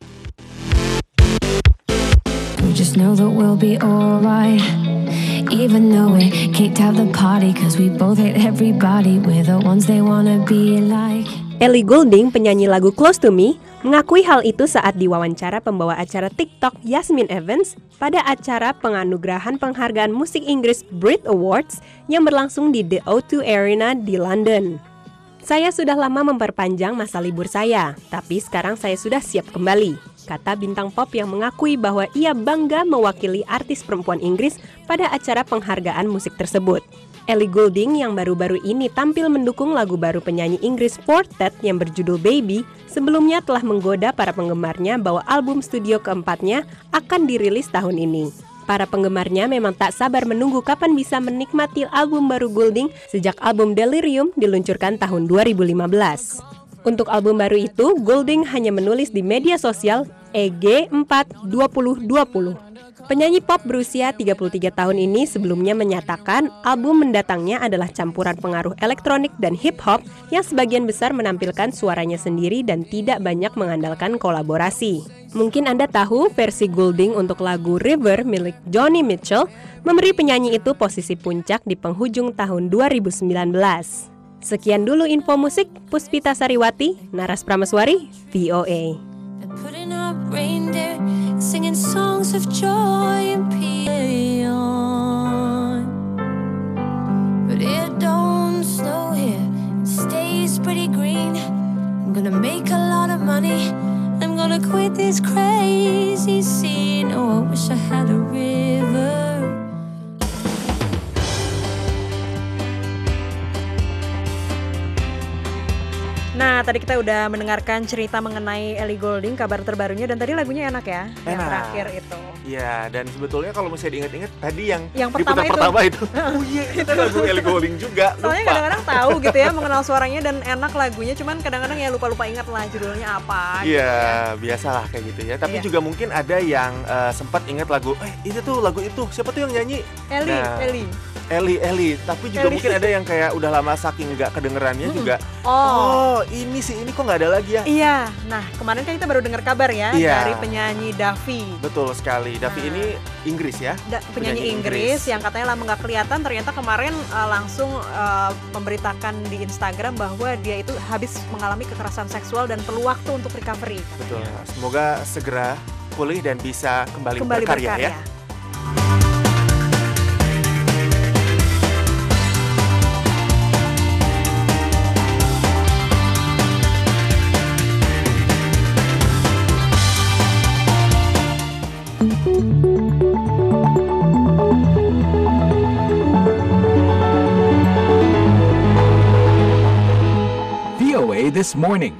We just know that we'll be alright. Even though we kicked out the party cause we both hate everybody, we're the ones they wanna be like. Ellie Goulding, penyanyi lagu Close to Me, mengakui hal itu saat diwawancara pembawa acara TikTok Yasmin Evans pada acara penganugerahan penghargaan musik Inggris Brit Awards yang berlangsung di The O two Arena di London. Saya sudah lama memperpanjang masa libur saya, tapi sekarang saya sudah siap kembali, kata bintang pop yang mengakui bahwa ia bangga mewakili artis perempuan Inggris pada acara penghargaan musik tersebut. Ellie Goulding yang baru-baru ini tampil mendukung lagu baru penyanyi Inggris Quartet yang berjudul Baby, sebelumnya telah menggoda para penggemarnya bahwa album studio keempatnya akan dirilis tahun ini. Para penggemarnya memang tak sabar menunggu kapan bisa menikmati album baru Goulding sejak album Delirium diluncurkan tahun dua ribu lima belas. Untuk album baru itu, Goulding hanya menulis di media sosial E G empat dua nol dua nol. Penyanyi pop berusia tiga puluh tiga tahun ini sebelumnya menyatakan album mendatangnya adalah campuran pengaruh elektronik dan hip-hop yang sebagian besar menampilkan suaranya sendiri dan tidak banyak mengandalkan kolaborasi. Mungkin Anda tahu versi Goulding untuk lagu River milik Joni Mitchell memberi penyanyi itu posisi puncak di penghujung tahun dua ribu sembilan belas. Sekian dulu info musik, Puspita Sariwati, Naras Prameswari, V O A. Putting up reindeer, singing songs of joy and peace on. But it don't snow here, it stays pretty green. I'm gonna make a lot of money, I'm gonna quit this crazy scene. Oh, I wish I had a river. Nah, tadi kita udah mendengarkan cerita mengenai Ellie Goulding, kabar terbarunya, dan tadi lagunya enak ya, enak. Yang terakhir itu. Iya, dan sebetulnya kalau misalnya diingat-ingat tadi yang, yang diputar pertama itu, pertama itu oh iya, itu lagu Ellie Goulding juga. Soalnya lupa. Kadang-kadang tahu gitu ya, mengenal suaranya dan enak lagunya, cuman kadang-kadang ya lupa-lupa ingat lah judulnya apa. Iya, gitu. Biasalah kayak gitu ya. Tapi iya. juga mungkin ada yang uh, sempat ingat lagu, eh itu tuh lagu itu, siapa tuh yang nyanyi? Ellie, nah, Ellie. Ellie, Ellie, tapi juga Ellie. Mungkin ada yang kayak udah lama saking nggak kedengerannya hmm. juga. Oh. oh, ini sih, ini kok nggak ada lagi ya? Iya, nah kemarin kan kita baru dengar kabar ya iya. dari penyanyi Daffy. Betul sekali, Daffy nah. ini Inggris ya? Da, penyanyi, penyanyi Inggris, Inggris yang katanya lama nggak kelihatan, ternyata kemarin uh, langsung uh, memberitakan di Instagram bahwa dia itu habis mengalami kekerasan seksual dan perlu waktu untuk recovery. Betul, semoga segera pulih dan bisa kembali, kembali berkarya, berkarya ya. V O A This Morning.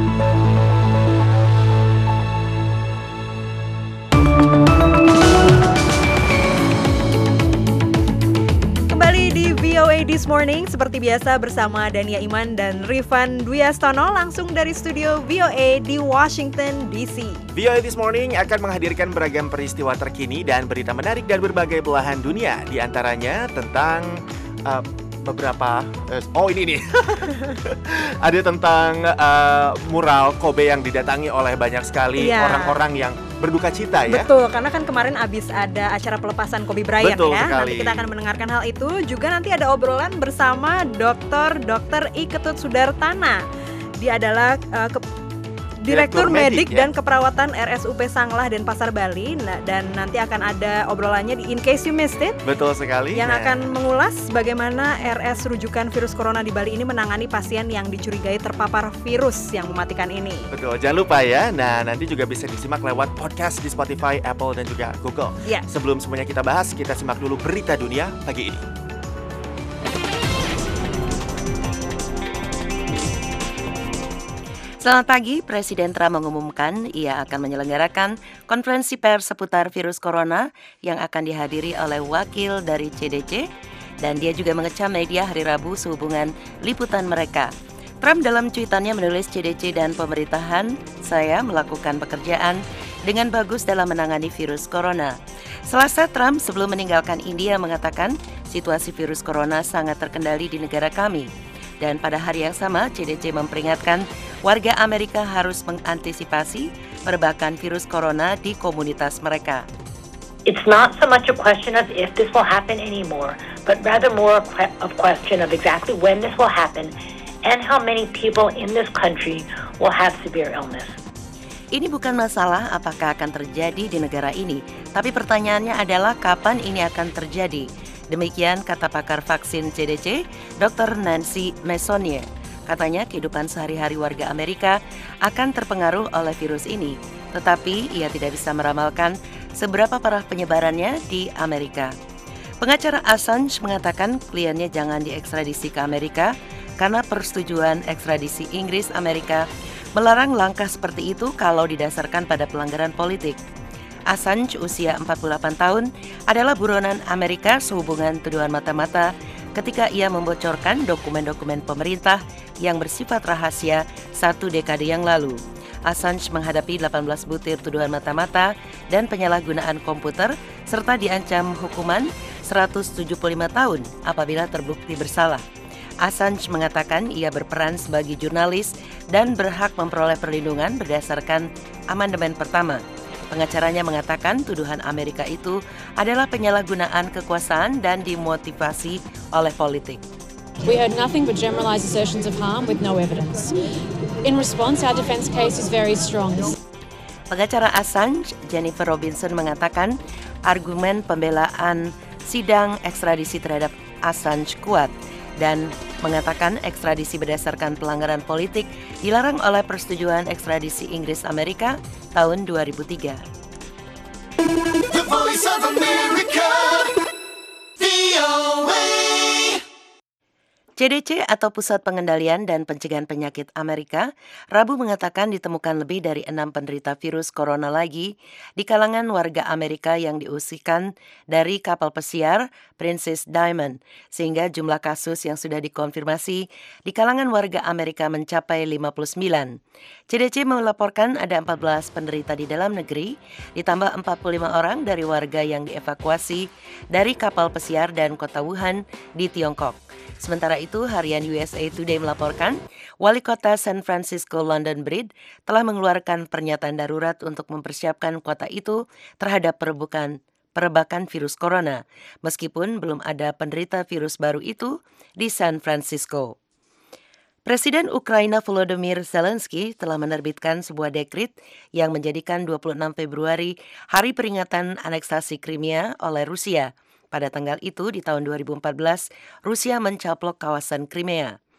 Kembali di V O A This Morning seperti biasa bersama Dania Iman dan Rifan Dwiastono langsung dari studio V O A di Washington D C. V O A This Morning akan menghadirkan beragam peristiwa terkini dan berita menarik dari berbagai belahan dunia. Di antaranya tentang uh, beberapa uh, oh ini nih ada tentang uh, mural Kobe yang didatangi oleh banyak sekali Iya. orang-orang yang berduka cita ya. Betul, karena kan kemarin abis ada acara pelepasan Kobe Bryant Betul ya. sekali. Nanti kita akan mendengarkan hal itu. Juga nanti ada obrolan bersama Doktor Dokter I Ketut Sudartana. Dia adalah uh, ke- Direktur, Direktur Medik Medik, ya. dan Keperawatan R S U P Sanglah dan Pasar Bali. Nah, dan nanti akan ada obrolannya di In Case You Missed It. Betul sekali. Yang Nah, akan mengulas bagaimana R S rujukan virus corona di Bali ini menangani pasien yang dicurigai terpapar virus yang mematikan ini. Betul, jangan lupa ya. Nah, nanti juga bisa disimak lewat podcast di Spotify, Apple, dan juga Google. Ya. Sebelum semuanya kita bahas, kita simak dulu berita dunia pagi ini. Selamat pagi, Presiden Trump mengumumkan ia akan menyelenggarakan konferensi pers seputar virus corona yang akan dihadiri oleh wakil dari C D C, dan dia juga mengecam media hari Rabu sehubungan liputan mereka. Trump dalam cuitannya menulis C D C dan pemerintahan, saya melakukan pekerjaan dengan bagus dalam menangani virus corona. Selasa, Trump sebelum meninggalkan India mengatakan situasi virus corona sangat terkendali di negara kami. Dan pada hari yang sama, C D C memperingatkan warga Amerika harus mengantisipasi perbakan virus corona di komunitas mereka. It's not so much a question of if this will happen anymore, but rather more a que- of question of exactly when this will happen and how many people in this country will have severe illness. Ini bukan masalah apakah akan terjadi di negara ini, tapi pertanyaannya adalah kapan ini akan terjadi. Demikian kata pakar vaksin C D C, Doktor Nancy Messonnier. Katanya kehidupan sehari-hari warga Amerika akan terpengaruh oleh virus ini, tetapi ia tidak bisa meramalkan seberapa parah penyebarannya di Amerika. Pengacara Assange mengatakan kliennya jangan diekstradisi ke Amerika karena persetujuan ekstradisi Inggris Amerika melarang langkah seperti itu kalau didasarkan pada pelanggaran politik. Assange, usia empat puluh delapan tahun, adalah buronan Amerika sehubungan tuduhan mata-mata ketika ia membocorkan dokumen-dokumen pemerintah yang bersifat rahasia satu dekade yang lalu. Assange menghadapi delapan belas butir tuduhan mata-mata dan penyalahgunaan komputer serta diancam hukuman seratus tujuh puluh lima tahun apabila terbukti bersalah. Assange mengatakan ia berperan sebagai jurnalis dan berhak memperoleh perlindungan berdasarkan amandemen pertama. Pengacaranya mengatakan tuduhan Amerika itu adalah penyalahgunaan kekuasaan dan dimotivasi oleh politik. We heard nothing but generalized assertions of harm with no evidence. In response, our defense case is very strong. Pengacara Assange, Jennifer Robinson, mengatakan argumen pembelaan sidang ekstradisi terhadap Assange kuat dan mengatakan ekstradisi berdasarkan pelanggaran politik dilarang oleh persetujuan ekstradisi Inggris Amerika tahun dua ribu tiga. The Voice of America, V O A. C D C atau Pusat Pengendalian dan Pencegahan Penyakit Amerika Rabu mengatakan ditemukan lebih dari enam penderita virus corona lagi di kalangan warga Amerika yang diusirkan dari kapal pesiar Princess Diamond, sehingga jumlah kasus yang sudah dikonfirmasi di kalangan warga Amerika mencapai lima puluh sembilan. C D C melaporkan ada empat belas penderita di dalam negeri, ditambah empat puluh lima orang dari warga yang dievakuasi dari kapal pesiar dan kota Wuhan di Tiongkok. Sementara itu, harian U S A Today melaporkan, Wali Kota San Francisco London Breed telah mengeluarkan pernyataan darurat untuk mempersiapkan kota itu terhadap perebukan, perebakan virus corona, meskipun belum ada penderita virus baru itu di San Francisco. Presiden Ukraina Volodymyr Zelensky telah menerbitkan sebuah dekret yang menjadikan dua puluh enam Februari hari peringatan aneksasi Crimea oleh Rusia. Pada tanggal itu, di tahun dua ribu empat belas, Rusia mencaplok kawasan Crimea.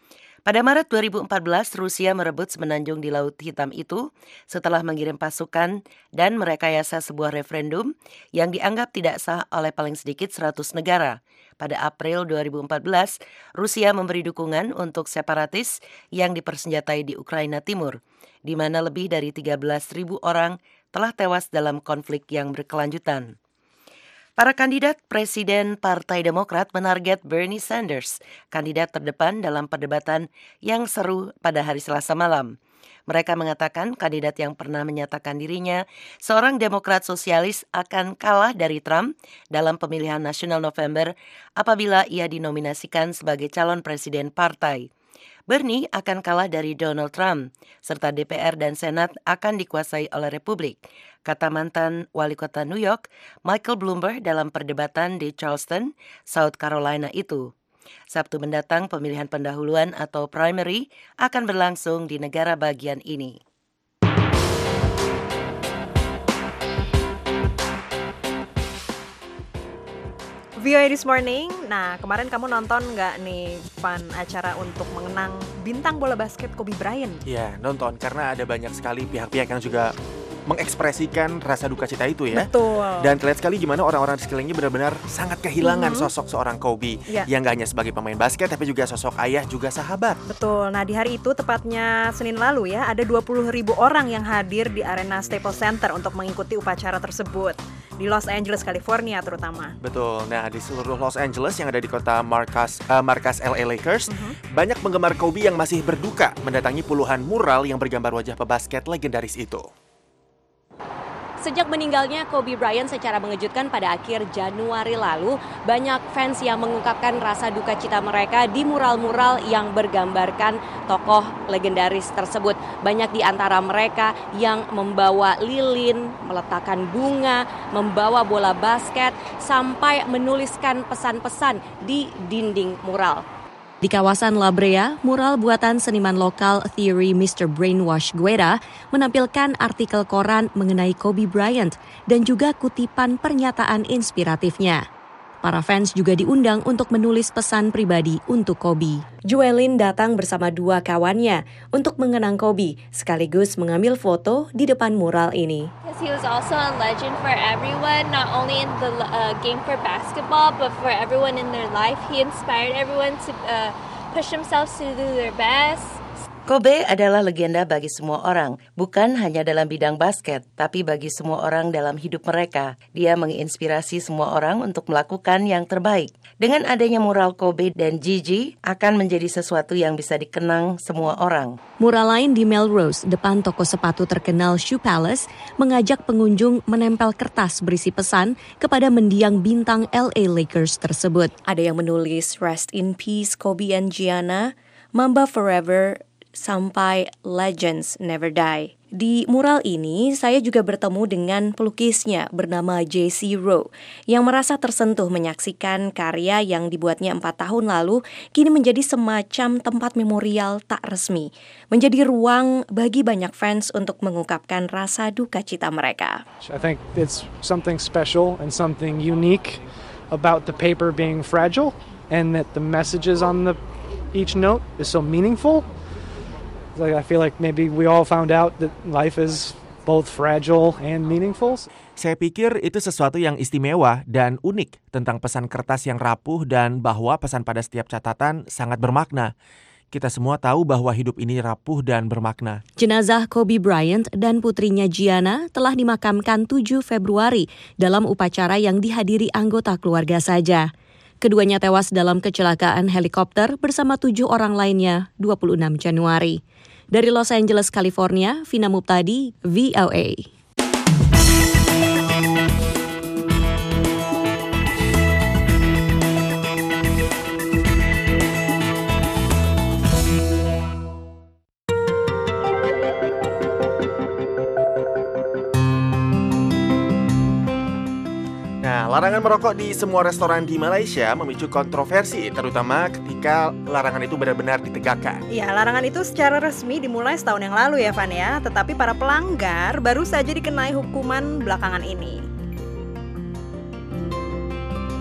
Pada Maret dua ribu empat belas, Rusia merebut semenanjung di Laut Hitam itu setelah mengirim pasukan dan merekayasa sebuah referendum yang dianggap tidak sah oleh paling sedikit seratus negara. Pada April dua ribu empat belas, Rusia memberi dukungan untuk separatis yang dipersenjatai di Ukraina Timur, di mana lebih dari tiga belas ribu orang telah tewas dalam konflik yang berkelanjutan. Para kandidat Presiden Partai Demokrat menarget Bernie Sanders, kandidat terdepan dalam perdebatan yang seru pada hari Selasa malam. Mereka mengatakan kandidat yang pernah menyatakan dirinya seorang Demokrat sosialis akan kalah dari Trump dalam pemilihan nasional November apabila ia dinominasikan sebagai calon presiden partai. Bernie akan kalah dari Donald Trump, serta D P R dan Senat akan dikuasai oleh Republik, kata mantan wali kota New York, Michael Bloomberg dalam perdebatan di Charleston, South Carolina itu. Sabtu mendatang pemilihan pendahuluan atau primary akan berlangsung di negara bagian ini. V O A This Morning, nah kemarin kamu nonton nggak nih Van acara untuk mengenang bintang bola basket Kobe Bryant? Ya, nonton karena ada banyak sekali pihak-pihak yang juga mengekspresikan rasa duka cita itu ya. Betul. Dan terlihat sekali gimana orang-orang di sekelilingnya benar-benar sangat kehilangan mm-hmm. sosok seorang Kobe yeah. yang gak hanya sebagai pemain basket tapi juga sosok ayah juga sahabat. Betul. Nah di hari itu tepatnya Senin lalu ya ada dua puluh ribu orang yang hadir di arena Staples Center untuk mengikuti upacara tersebut di Los Angeles, California terutama. Betul. Nah di seluruh Los Angeles yang ada di kota markas uh, markas L A Lakers mm-hmm. banyak penggemar Kobe yang masih berduka mendatangi puluhan mural yang bergambar wajah pebasket legendaris itu. Sejak meninggalnya Kobe Bryant secara mengejutkan pada akhir Januari lalu, banyak fans yang mengungkapkan rasa duka cita mereka di mural-mural yang bergambarkan tokoh legendaris tersebut. Banyak di antara mereka yang membawa lilin, meletakkan bunga, membawa bola basket, sampai menuliskan pesan-pesan di dinding mural. Di kawasan La Brea, mural buatan seniman lokal Theory mister Brainwash Guerra menampilkan artikel koran mengenai Kobe Bryant dan juga kutipan pernyataan inspiratifnya. Para fans juga diundang untuk menulis pesan pribadi untuk Kobe. Joelyn datang bersama dua kawannya untuk mengenang Kobe, sekaligus mengambil foto di depan mural ini. He was also a legend for everyone, not only in the uh, game for basketball, but for everyone in their life. He inspired everyone to uh, push themselves to do their best. Kobe adalah legenda bagi semua orang, bukan hanya dalam bidang basket, tapi bagi semua orang dalam hidup mereka. Dia menginspirasi semua orang untuk melakukan yang terbaik. Dengan adanya mural Kobe dan Gigi akan menjadi sesuatu yang bisa dikenang semua orang. Mural lain di Melrose, depan toko sepatu terkenal Shoe Palace, mengajak pengunjung menempel kertas berisi pesan kepada mendiang bintang L A Lakers tersebut. Ada yang menulis Rest in Peace Kobe and Gianna, Mamba Forever, sampai Legends Never Die. Di mural ini, saya juga bertemu dengan pelukisnya bernama J C Rowe yang merasa tersentuh menyaksikan karya yang dibuatnya empat tahun lalu kini menjadi semacam tempat memorial tak resmi, menjadi ruang bagi banyak fans untuk mengungkapkan rasa duka cita mereka. I think it's something special and something unique about the paper being fragile and that the messages on the each note is so meaningful. Like I feel like maybe we all found out that life is both fragile and meaningful. Saya pikir itu sesuatu yang istimewa dan unik tentang pesan kertas yang rapuh dan bahwa pesan pada setiap catatan sangat bermakna. Kita semua tahu bahwa hidup ini rapuh dan bermakna. Jenazah Kobe Bryant dan putrinya Gianna telah dimakamkan tujuh Februari dalam upacara yang dihadiri anggota keluarga saja. Keduanya tewas dalam kecelakaan helikopter bersama tujuh orang lainnya dua puluh enam Januari. Dari Los Angeles, California, Vina Muptadi, V O A. Larangan merokok di semua restoran di Malaysia memicu kontroversi, terutama ketika larangan itu benar-benar ditegakkan. Ya, larangan itu secara resmi dimulai setahun yang lalu ya, Van ya. Tetapi para pelanggar baru saja dikenai hukuman belakangan ini.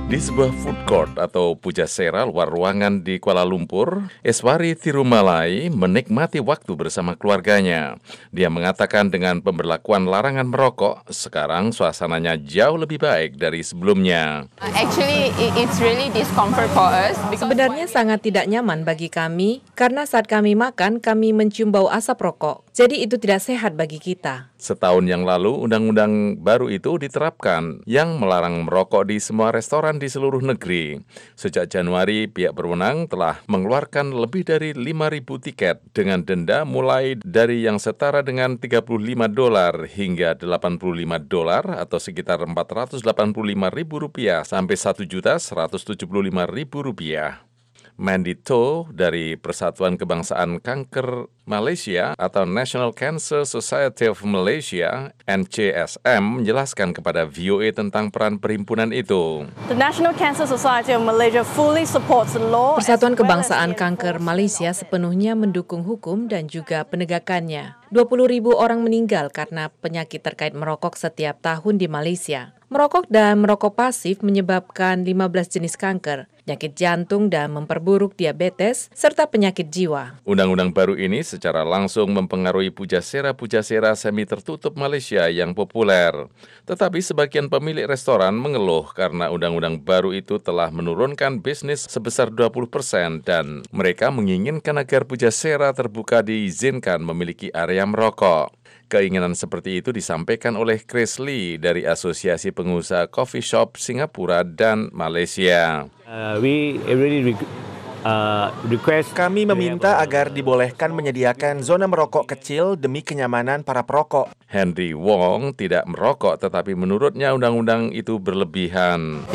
Di sebuah food court atau pujasera luar ruangan di Kuala Lumpur, Eswari Tirumalai menikmati waktu bersama keluarganya. Dia mengatakan dengan pemberlakuan larangan merokok, sekarang suasananya jauh lebih baik dari sebelumnya. Actually, it's really discomfort for us. Sebenarnya sangat tidak nyaman bagi kami, karena saat kami makan, kami mencium bau asap rokok. Jadi itu tidak sehat bagi kita. Setahun yang lalu, undang-undang baru itu diterapkan yang melarang merokok di semua restoran di seluruh negeri. Sejak Januari, pihak berwenang telah mengeluarkan lebih dari lima ribu tiket dengan denda mulai dari yang setara dengan tiga puluh lima dolar hingga delapan puluh lima dolar atau sekitar empat ratus delapan puluh lima ribu rupiah sampai satu juta seratus tujuh puluh lima ribu rupiah. Mandy To dari Persatuan Kebangsaan Kanker Malaysia atau National Cancer Society of Malaysia N C S M menjelaskan kepada V O A tentang peran perhimpunan itu. The National Cancer Society of Malaysia fully supports the law. Persatuan Kebangsaan Kanker Malaysia sepenuhnya mendukung hukum dan juga penegakannya. dua puluh ribu orang meninggal karena penyakit terkait merokok setiap tahun di Malaysia. Merokok dan merokok pasif menyebabkan lima belas jenis kanker, penyakit jantung dan memperburuk diabetes, serta penyakit jiwa. Undang-undang baru ini secara langsung mempengaruhi pujasera-pujasera semi tertutup Malaysia yang populer. Tetapi sebagian pemilik restoran mengeluh karena undang-undang baru itu telah menurunkan bisnis sebesar dua puluh persen dan mereka menginginkan agar pujasera terbuka diizinkan memiliki area merokok. Keinginan seperti itu disampaikan oleh Chris Lee dari Asosiasi Pengusaha Coffee Shop Singapura dan Malaysia. Uh, we really uh, request Kami meminta agar dibolehkan menyediakan zona merokok kecil demi kenyamanan para perokok. Henry Wong tidak merokok, tetapi menurutnya undang-undang itu berlebihan.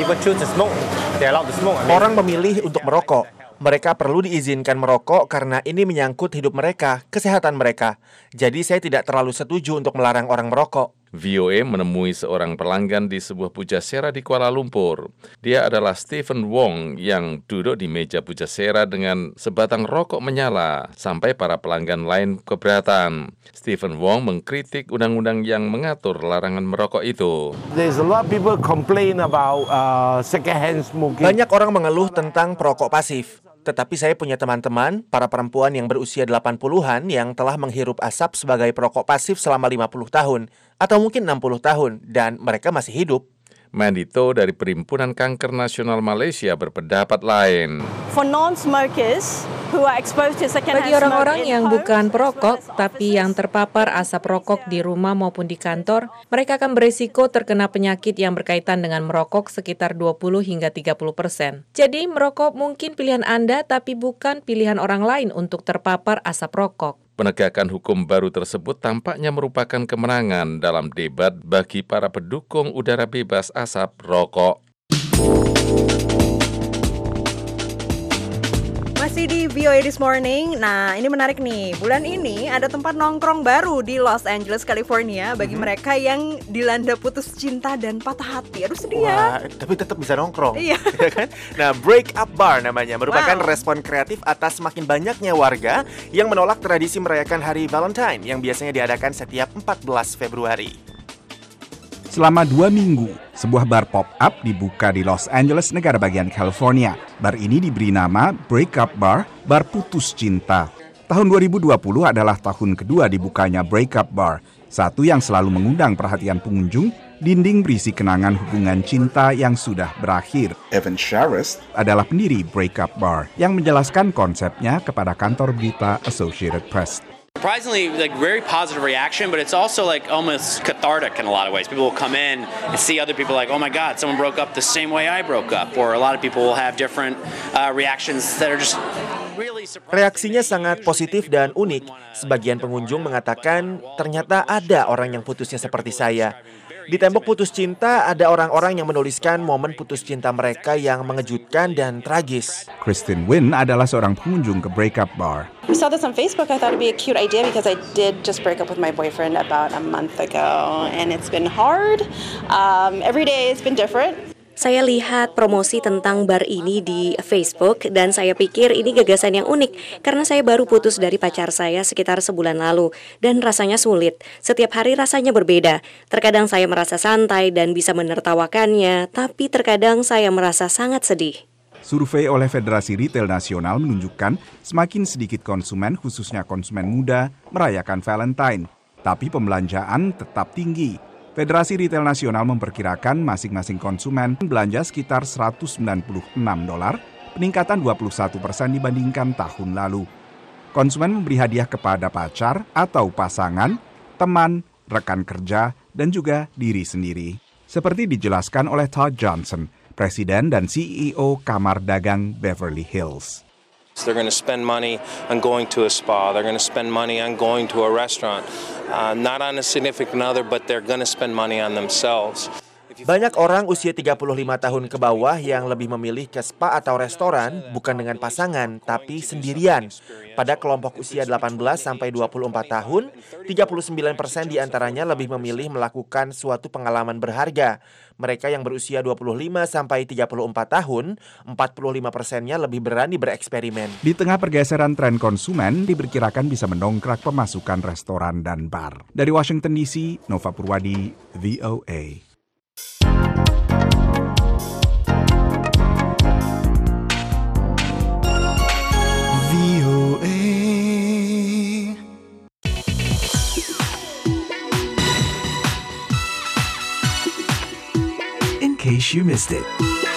Orang memilih untuk merokok. Mereka perlu diizinkan merokok karena ini menyangkut hidup mereka, kesehatan mereka. Jadi saya tidak terlalu setuju untuk melarang orang merokok. V O A menemui seorang pelanggan di sebuah pujasera di Kuala Lumpur. Dia adalah Stephen Wong yang duduk di meja pujasera dengan sebatang rokok menyala sampai para pelanggan lain keberatan. Stephen Wong mengkritik undang-undang yang mengatur larangan merokok itu. There's a lot of people complain about uh, second-hand smoking. Banyak orang mengeluh tentang perokok pasif. Tetapi saya punya teman-teman, para perempuan yang berusia delapan puluhan yang telah menghirup asap sebagai perokok pasif selama lima puluh tahun, atau mungkin enam puluh tahun, dan mereka masih hidup. Mandy To dari Perhimpunan Kanker Nasional Malaysia berpendapat lain. For non-smokers who are exposed to second-hand Bagi orang-orang smoke in yang homes, bukan perokok, tapi yang terpapar asap rokok di rumah maupun di kantor, mereka akan berisiko terkena penyakit yang berkaitan dengan merokok sekitar dua puluh hingga tiga puluh persen. Jadi merokok mungkin pilihan Anda, tapi bukan pilihan orang lain untuk terpapar asap rokok. Penegakan hukum baru tersebut tampaknya merupakan kemenangan dalam debat bagi para pendukung udara bebas asap rokok. Masih di V O A This Morning. Nah, ini menarik nih. Bulan ini ada tempat nongkrong baru di Los Angeles, California bagi mm-hmm. mereka yang dilanda putus cinta dan patah hati. Aduh, sedih ya. Wah, tapi tetap bisa nongkrong. Iya. Kan? Nah, Break Up Bar namanya merupakan Wow. respon kreatif atas semakin banyaknya warga yang menolak tradisi merayakan Hari Valentine yang biasanya diadakan setiap empat belas Februari. Selama dua minggu, sebuah bar pop-up dibuka di Los Angeles, negara bagian California. Bar ini diberi nama Break Up Bar, Bar Putus Cinta. Tahun dua ribu dua puluh adalah tahun kedua dibukanya Break Up Bar, satu yang selalu mengundang perhatian pengunjung, dinding berisi kenangan hubungan cinta yang sudah berakhir. Evan Sharist adalah pendiri Break Up Bar yang menjelaskan konsepnya kepada kantor berita Associated Press. Surprisingly, like very positive reaction, but it's also like almost cathartic in a lot of ways. People will come in and see other people like, oh my God, someone broke up the same way I broke up. Or a lot of people will have different uh, reactions that are just really surprising. Reaksinya sangat positif dan unik. Sebagian pengunjung mengatakan ternyata ada orang yang putusnya seperti saya. Di tembok putus cinta ada orang-orang yang menuliskan momen putus cinta mereka yang mengejutkan dan tragis. Kristen Wynn adalah seorang pengunjung ke Break Up Bar. We saw this on Facebook. I thought it'd be a cute idea because I did just break up with my boyfriend about a month ago, and it's been hard. Um, every day it's been different. Saya lihat promosi tentang bar ini di Facebook dan saya pikir ini gagasan yang unik karena saya baru putus dari pacar saya sekitar sebulan lalu dan rasanya sulit. Setiap hari rasanya berbeda. Terkadang saya merasa santai dan bisa menertawakannya, tapi terkadang saya merasa sangat sedih. Survei oleh Federasi Retail Nasional menunjukkan semakin sedikit konsumen, khususnya konsumen muda, merayakan Valentine. Tapi pembelanjaan tetap tinggi. Federasi Retail Nasional memperkirakan masing-masing konsumen belanja sekitar seratus sembilan puluh enam dolar, peningkatan dua puluh satu persen dibandingkan tahun lalu. Konsumen memberi hadiah kepada pacar atau pasangan, teman, rekan kerja, dan juga diri sendiri. Seperti dijelaskan oleh Todd Johnson, Presiden dan C E O Kamar Dagang Beverly Hills. They're going to spend money on going to a spa. They're going to spend money on going to a restaurant. Uh, not on a significant other, but they're going to spend money on themselves. Banyak orang usia tiga puluh lima tahun ke bawah yang lebih memilih ke spa atau restoran bukan dengan pasangan, tapi sendirian. Pada kelompok usia delapan belas sampai dua puluh empat tahun, tiga puluh sembilan persen diantaranya lebih memilih melakukan suatu pengalaman berharga. Mereka yang berusia dua puluh lima sampai tiga puluh empat tahun, empat puluh lima persennya lebih berani bereksperimen. Di tengah pergeseran tren konsumen, diperkirakan bisa mendongkrak pemasukan restoran dan bar. Dari Washington D C, Nova Purwadi, V O A. In case you missed it.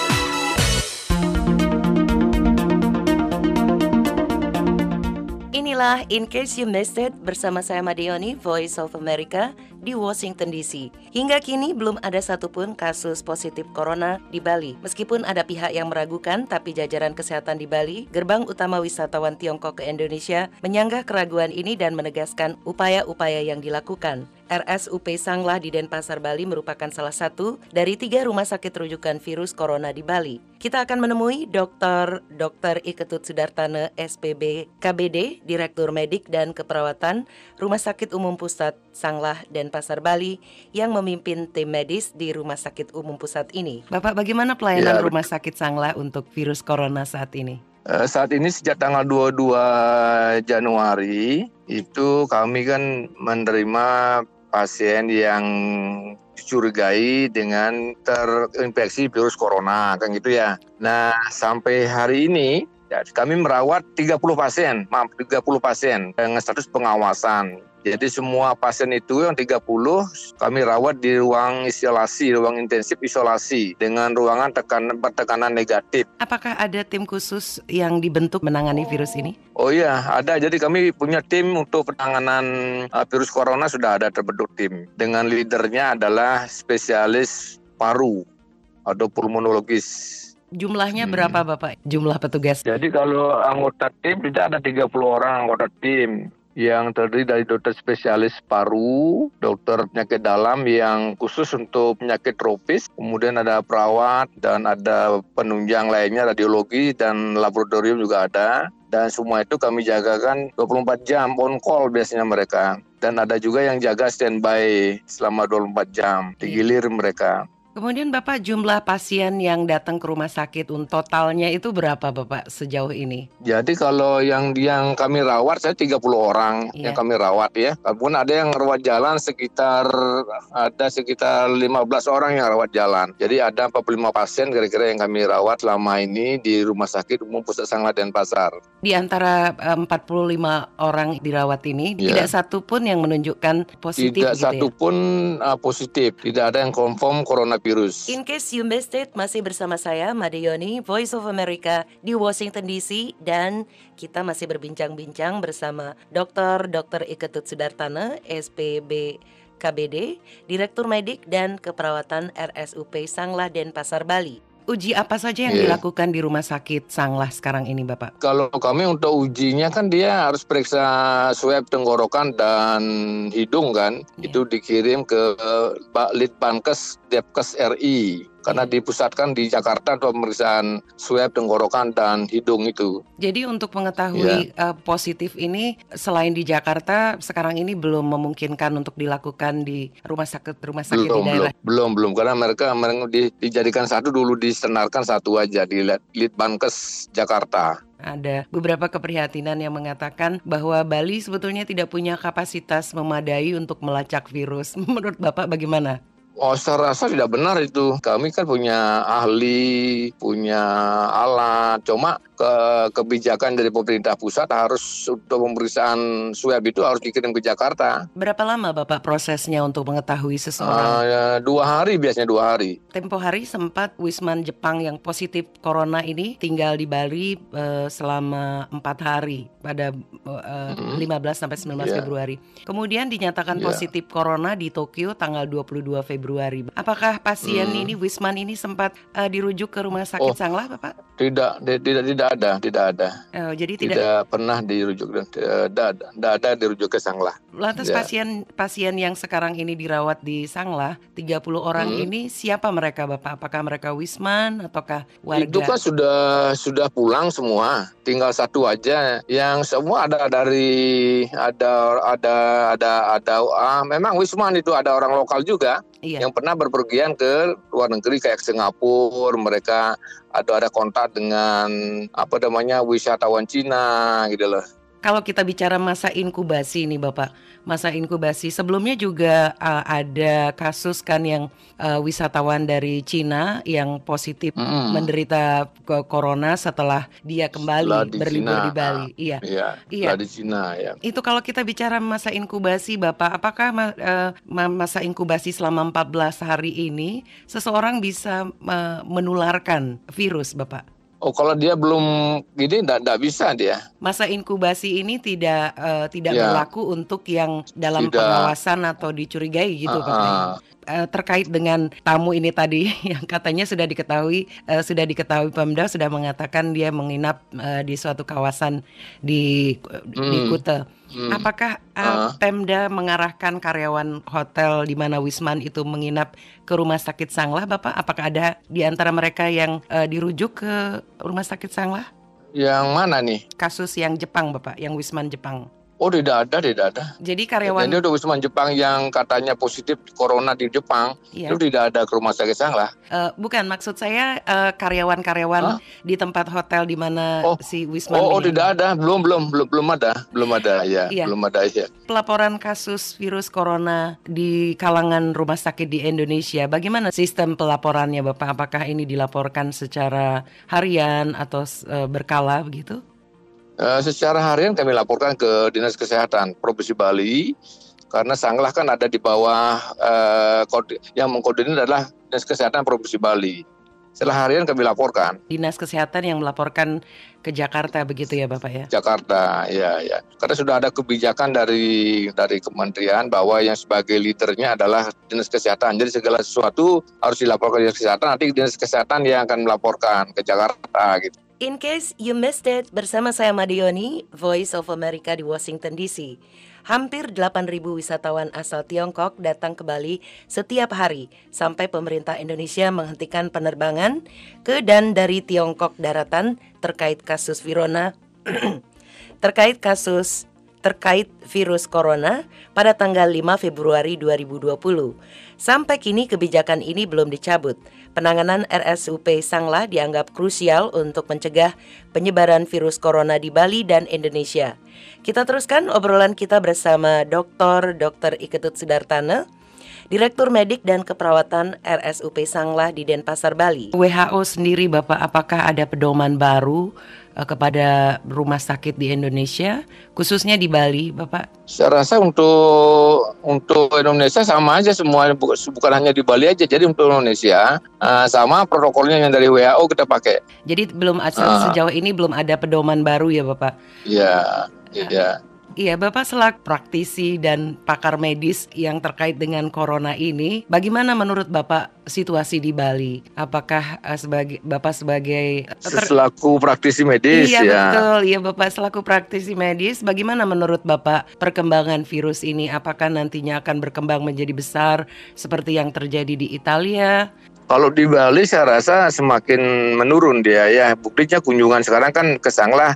Inilah In Case You Missed It bersama saya Madioni, Voice of America di Washington D C. Hingga kini belum ada satupun kasus positif corona di Bali. Meskipun ada pihak yang meragukan, tapi jajaran kesehatan di Bali, gerbang utama wisatawan Tiongkok ke Indonesia, menyanggah keraguan ini dan menegaskan upaya-upaya yang dilakukan. R S U P Sanglah di Denpasar, Bali merupakan salah satu dari tiga rumah sakit rujukan virus corona di Bali. Kita akan menemui Dokter Dokter Iketut Sudartana S P B K B D, Direktur Medik dan Keperawatan Rumah Sakit Umum Pusat Sanglah Denpasar, Bali, yang memimpin tim medis di Rumah Sakit Umum Pusat ini. Bapak, bagaimana pelayanan ya, Rumah Sakit Sanglah untuk virus corona saat ini? Uh, saat ini sejak tanggal dua puluh dua Januari itu kami kan menerima pasien yang dicurigai dengan terinfeksi virus corona, kan gitu ya. Nah, sampai hari ini ya, kami merawat tiga puluh pasien, maaf tiga puluh pasien dengan status pengawasan. Jadi semua pasien itu yang tiga puluh kami rawat di ruang isolasi, ruang intensif isolasi dengan ruangan tekanan bertekanan negatif. Apakah ada tim khusus yang dibentuk menangani virus ini? Oh iya, ada. Jadi kami punya tim untuk penanganan uh, virus corona, sudah ada terbentuk tim. Dengan leadernya adalah spesialis paru atau pulmonologis. Jumlahnya berapa Bapak, jumlah petugas? Jadi kalau anggota tim tidak ada tiga puluh orang anggota tim yang terdiri dari dokter spesialis paru, dokter penyakit dalam yang khusus untuk penyakit tropis, kemudian ada perawat dan ada penunjang lainnya, radiologi dan laboratorium juga ada. Dan semua itu kami jagakan dua puluh empat jam on call biasanya mereka. Dan ada juga yang jaga standby selama dua puluh empat jam, digilir mereka. Kemudian Bapak, jumlah pasien yang datang ke rumah sakit totalnya itu berapa Bapak sejauh ini? Jadi kalau yang yang kami rawat, saya tiga puluh orang yeah. yang kami rawat ya. Walaupun ada yang rawat jalan sekitar ada sekitar lima belas orang yang rawat jalan. Jadi ada empat puluh lima pasien kira-kira yang kami rawat selama ini di Rumah Sakit Umum Pusat Sanglah Denpasar. Di antara empat puluh lima orang dirawat ini yeah. tidak satu pun yang menunjukkan positif tidak gitu satu ya? pun uh, positif, tidak ada yang confirm coronavirus. In Case You Missed It masih bersama saya Madioni, Voice of America di Washington D C, dan kita masih berbincang-bincang bersama Dokter Dokter Iketut Sudartana S P B K B D, Direktur Medik dan Keperawatan R S U P Sanglah Denpasar, Bali. Uji apa saja yang yeah. dilakukan di Rumah Sakit Sanglah sekarang ini Bapak? Kalau kami untuk ujinya kan dia harus periksa swab tenggorokan dan hidung kan. Yeah. Itu dikirim ke Litbangkes Depkes R I. karena dipusatkan di Jakarta untuk pemeriksaan swab tenggorokan dan hidung itu. Jadi untuk mengetahui yeah. uh, positif ini selain di Jakarta sekarang ini belum memungkinkan untuk dilakukan di rumah sakit rumah sakit belum, di daerah. Belum, belum, belum karena mereka, mereka di, dijadikan satu dulu disenarkan satu aja di Litbangkes Jakarta. Ada beberapa keprihatinan yang mengatakan bahwa Bali sebetulnya tidak punya kapasitas memadai untuk melacak virus. Menurut Bapak bagaimana? Oh, saya rasa tidak benar itu. Kami kan punya ahli, punya alat. Cuma ke kebijakan dari pemerintah pusat harus untuk pemeriksaan swab itu harus dikirim ke Jakarta. Berapa lama Bapak prosesnya untuk mengetahui seseorang? Uh, ya, dua hari biasanya dua hari. Tempo hari sempat Wisman Jepang yang positif corona ini tinggal di Bali uh, selama empat hari pada uh, mm-hmm. lima belas sampai sembilan belas yeah. Februari. Kemudian dinyatakan yeah. positif corona di Tokyo tanggal dua puluh dua Februari. Apakah pasien mm. ini Wisman ini sempat uh, dirujuk ke rumah sakit oh, Sanglah, Bapak? Tidak, tidak, tidak ada, tidak ada. Oh, jadi tidak, tidak pernah dirujuk, tidak ada, tidak ada dirujuk ke Sanglah. Lantas ya. pasien pasien yang sekarang ini dirawat di Sanglah, tiga puluh orang hmm. ini siapa mereka, Bapak? Apakah mereka Wisman ataukah warga? Itu kan sudah sudah pulang semua, tinggal satu aja. Yang semua ada dari ada ada ada ada ah, memang Wisman itu ada orang lokal juga. Iya. Yang pernah berpergian ke luar negeri kayak Singapura, mereka atau ada kontak dengan apa namanya wisatawan Cina gitu loh. Kalau kita bicara masa inkubasi nih Bapak, masa inkubasi sebelumnya juga uh, ada kasus kan yang uh, wisatawan dari Cina yang positif mm. menderita ke corona setelah dia kembali berlibur Cina. Di Bali. Ah, iya, iya, iya. di Cina ya. Itu kalau kita bicara masa inkubasi Bapak, apakah uh, masa inkubasi selama empat belas hari ini seseorang bisa uh, menularkan virus Bapak? Oh, kalau dia belum gini, tidak bisa dia. Masa inkubasi ini tidak uh, tidak ya. berlaku untuk yang dalam tidak. pengawasan atau dicurigai gitu, uh, Pak. Uh. Uh, terkait dengan tamu ini tadi yang katanya sudah diketahui uh, sudah diketahui Pemda sudah mengatakan dia menginap uh, di suatu kawasan di hmm. di Kuta. Hmm. Apakah uh, uh. Pemda mengarahkan karyawan hotel di mana Wisman itu menginap ke rumah sakit Sanglah, Bapak? Apakah ada di antara mereka yang uh, dirujuk ke rumah sakit Sanglah? Yang mana nih? Kasus yang Jepang, Bapak, yang Wisman Jepang. Oh, tidak ada, tidak ada. Jadi karyawan Jadi untuk Wisman Jepang yang katanya positif corona di Jepang, iya. itu tidak ada ke rumah sakit Sanglah. Uh, bukan, maksud saya uh, karyawan-karyawan huh? di tempat hotel di mana oh. si Wisman Oh, oh tidak ada, belum belum belum belum ada, belum ada ya, iya. belum ada ya. Pelaporan kasus virus corona di kalangan rumah sakit di Indonesia, bagaimana sistem pelaporannya, Bapak? Apakah ini dilaporkan secara harian atau uh, berkala begitu? Uh, secara harian kami laporkan ke Dinas Kesehatan Provinsi Bali karena Sanglah kan ada di bawah uh, kode, yang mengkoordinir adalah Dinas Kesehatan Provinsi Bali. Setelah harian kami laporkan. Dinas Kesehatan yang melaporkan ke Jakarta begitu ya Bapak ya? Jakarta, ya ya. Karena sudah ada kebijakan dari dari kementerian bahwa yang sebagai leadernya adalah Dinas Kesehatan. Jadi segala sesuatu harus dilaporkan ke Dinas Kesehatan. Nanti Dinas Kesehatan yang akan melaporkan ke Jakarta gitu. In case you missed it, bersama saya Madioni, Voice of America di Washington D C. Hampir delapan ribu wisatawan asal Tiongkok datang ke Bali setiap hari sampai pemerintah Indonesia menghentikan penerbangan ke dan dari Tiongkok daratan terkait kasus virona terkait kasus terkait virus corona pada tanggal lima Februari dua ribu dua puluh. Sampai kini kebijakan ini belum dicabut. Penanganan R S U P Sanglah dianggap krusial untuk mencegah penyebaran virus corona di Bali dan Indonesia. Kita teruskan obrolan kita bersama Doktor Doktor Iketut Sudartana, Direktur Medik dan Keperawatan R S U P Sanglah di Denpasar, Bali. W H O sendiri Bapak, apakah ada pedoman baru uh, kepada rumah sakit di Indonesia, khususnya di Bali, Bapak? Saya rasa untuk untuk Indonesia sama aja semua, bukan hanya di Bali aja. Jadi untuk Indonesia uh, sama protokolnya yang dari W H O kita pakai. Jadi belum asal uh. sejauh ini belum ada pedoman baru ya Bapak? Iya, iya. Iya, Bapak selaku praktisi dan pakar medis yang terkait dengan corona ini, bagaimana menurut Bapak situasi di Bali? Apakah uh, sebagai Bapak sebagai ter... selaku praktisi medis iya, ya? Iya betul, iya Bapak selaku praktisi medis, bagaimana menurut Bapak perkembangan virus ini? Apakah nantinya akan berkembang menjadi besar seperti yang terjadi di Italia? Kalau di Bali saya rasa semakin menurun dia ya. Buktinya kunjungan sekarang kan kesanglah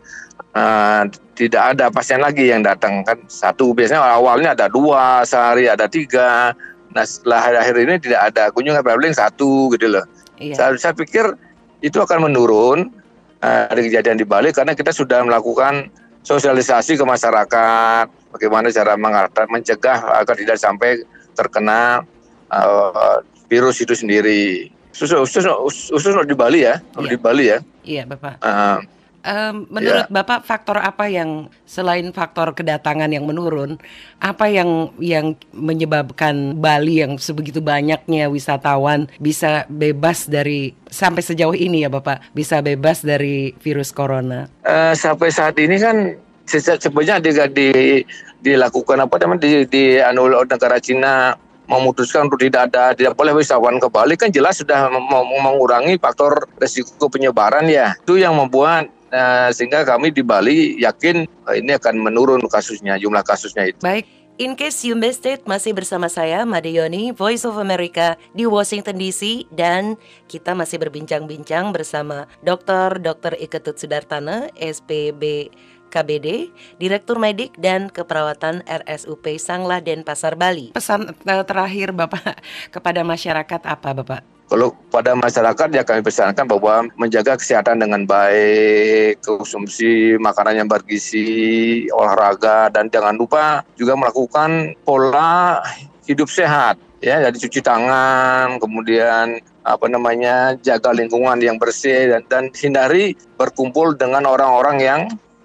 uh, tidak ada pasien lagi yang datang kan. Satu biasanya awalnya ada dua, sehari ada tiga. Nah setelah akhir ini tidak ada kunjungan, paling satu gitu loh. Iya. Saya, saya pikir itu akan menurun uh, dari kejadian di Bali karena kita sudah melakukan sosialisasi ke masyarakat. Bagaimana cara mengatasi, mencegah agar tidak sampai terkena uh, virus itu sendiri. Khusus, khusus, khusus di Bali ya, Iya. di Bali ya. Iya, Bapak. Uh, Um, menurut Ya. Bapak faktor apa yang selain faktor kedatangan yang menurun, apa yang yang menyebabkan Bali yang sebegitu banyaknya wisatawan bisa bebas dari sampai sejauh ini ya Bapak, bisa bebas dari virus corona? uh, sampai saat ini kan se- sebenarnya di, di, dilakukan apa namanya di, di anu negara Cina memutuskan untuk tidak ada tidak boleh wisatawan ke Bali kan jelas sudah mem- mem- mengurangi faktor resiko penyebaran ya. Itu yang membuat uh, sehingga kami di Bali yakin uh, ini akan menurun kasusnya, jumlah kasusnya itu. Baik, in case you missed it, masih bersama saya Made Yoni, Voice of America di Washington D C, dan kita masih berbincang-bincang bersama Doktor Doktor Iketut Sudartana, S P B K B D, Direktur Medik dan Keperawatan R S U P Sanglah Denpasar, Bali. Pesan eh, terakhir Bapak kepada masyarakat apa Bapak? Kalau pada masyarakat ya kami pesankan bahwa menjaga kesehatan dengan baik, konsumsi makanan yang bergizi, olahraga, dan jangan lupa juga melakukan pola hidup sehat. Ya, jadi cuci tangan, kemudian apa namanya jaga lingkungan yang bersih dan, dan hindari berkumpul dengan orang-orang yang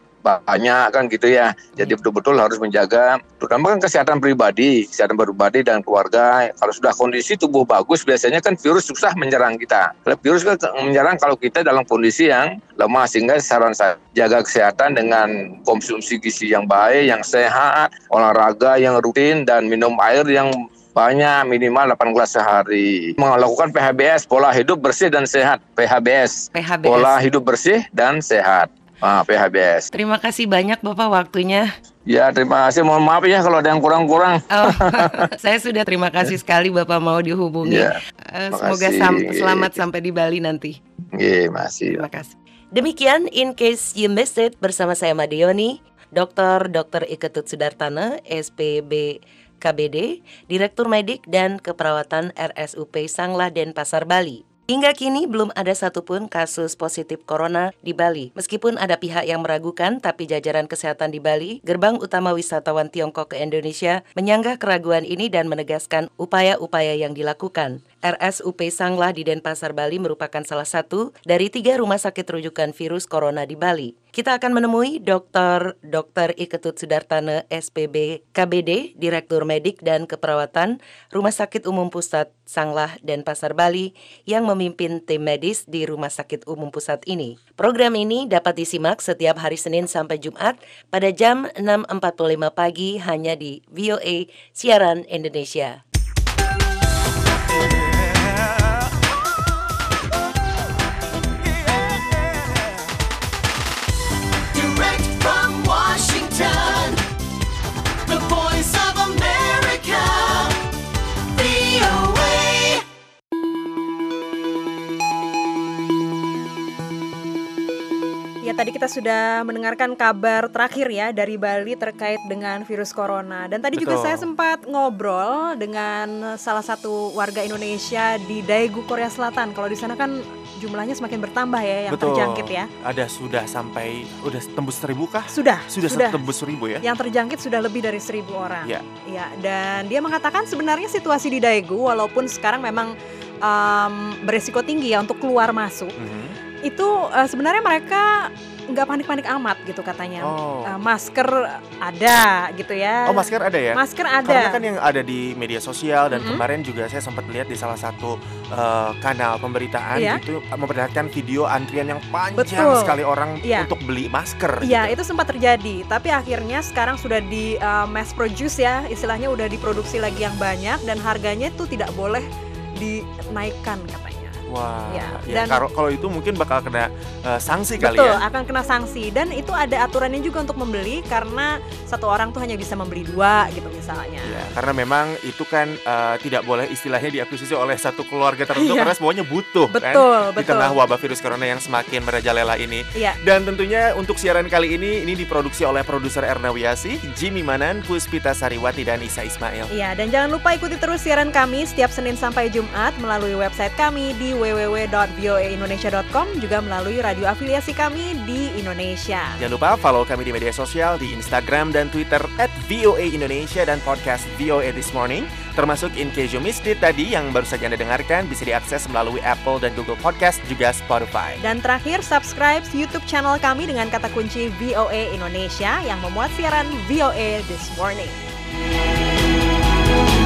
banyak kan gitu ya. Jadi betul-betul harus menjaga terutama kan kesehatan pribadi, kesehatan pribadi dan keluarga. Kalau sudah kondisi tubuh bagus biasanya kan virus susah menyerang kita. Kalau virus kan menyerang kalau kita dalam kondisi yang lemah, sehingga saran saya jaga kesehatan dengan konsumsi gizi yang baik, yang sehat, olahraga yang rutin dan minum air yang banyak, minimal delapan gelas sehari. Melakukan P H B S, pola hidup bersih dan sehat. P H B S, P H B S. pola hidup bersih dan sehat. Ah, P H B S. Terima kasih banyak Bapak waktunya. Ya, terima kasih. Mohon maaf ya kalau ada yang kurang-kurang. Oh, saya sudah terima kasih sekali Bapak mau dihubungi. Ya, Eh, terima semoga kasih. sam- selamat sampai di Bali nanti. Iya, masih. Terima kasih. Demikian In Case You Missed It bersama saya Made Yoni, Doktor Doktor Iketut Sudartana, S P B K B D, Direktur Medik dan Keperawatan R S U P Sanglah Denpasar, Bali. Hingga kini belum ada satupun kasus positif corona di Bali. Meskipun ada pihak yang meragukan, tapi jajaran kesehatan di Bali, gerbang utama wisatawan Tiongkok ke Indonesia, menyanggah keraguan ini dan menegaskan upaya-upaya yang dilakukan. R S U P Sanglah di Denpasar, Bali merupakan salah satu dari tiga rumah sakit rujukan virus corona di Bali. Kita akan menemui Doktor Doktor Iketut Sudartana, S P B K B D, Direktur Medik dan Keperawatan Rumah Sakit Umum Pusat Sanglah Denpasar, Bali, yang memimpin tim medis di Rumah Sakit Umum Pusat ini. Program ini dapat disimak setiap hari Senin sampai Jumat pada jam enam empat puluh lima pagi hanya di V O A Siaran Indonesia. Direct from Washington, the voice of America, V O A. Ya, tadi kita sudah mendengarkan kabar terakhir ya dari Bali terkait dengan virus corona. Dan tadi juga Betul. saya sempat ngobrol dengan salah satu warga Indonesia di Daegu, Korea Selatan. Kalau di sana kan jumlahnya semakin bertambah ya yang Betul. terjangkit ya. Ada sudah sampai udah tembus seribu kah? Sudah, Sudah, sudah. tembus seribu ya? Yang terjangkit sudah lebih dari seribu orang. Ya. Ya, dan dia mengatakan sebenarnya situasi di Daegu walaupun sekarang memang em, beresiko tinggi ya untuk keluar masuk. Mhm. Itu eh, sebenarnya mereka nggak panik-panik amat gitu katanya. Oh. Eh, masker ada gitu ya. Oh, masker ada ya? Masker ada. Karena kan yang ada di media sosial dan Mm-mm. kemarin juga saya sempat lihat di salah satu eh, kanal pemberitaan Iya. gitu memperlihatkan video antrian yang panjang Betul. sekali orang Iya. untuk beli masker. Iya, gitu. itu sempat terjadi. Tapi akhirnya sekarang sudah di uh, mass produce ya, istilahnya udah diproduksi lagi yang banyak dan harganya itu tidak boleh dinaikkan katanya. Wah, Ya, ya, dan- kalau kalau itu mungkin bakal kena uh, sanksi kali Betul, ya. akan kena sanksi. Dan itu ada aturannya juga untuk membeli karena satu orang tuh hanya bisa membeli dua gitu misalnya. Ya, karena memang itu kan uh, tidak boleh istilahnya diakuisisi oleh satu keluarga tertentu Iya. karena semuanya butuh kan Betul, di betul. tengah wabah virus corona yang semakin merajalela ini. Iya. Dan tentunya untuk siaran kali ini ini diproduksi oleh produser Erna Wiasi, Jimmy Manan, Puspita Sariwati dan Isa Ismail. Iya, dan jangan lupa ikuti terus siaran kami setiap Senin sampai Jumat melalui website kami di w w w dot v o a indonesia dot com, juga melalui radio afiliasi kami di Indonesia. Jangan lupa follow kami di media sosial di Instagram dan Twitter at V O A Indonesia dan podcast V O A This Morning, termasuk In Case You Missed It tadi yang baru saja Anda dengarkan bisa diakses melalui Apple dan Google Podcast juga Spotify. Dan terakhir, subscribe YouTube channel kami dengan kata kunci V O A Indonesia yang memuat siaran V O A This Morning.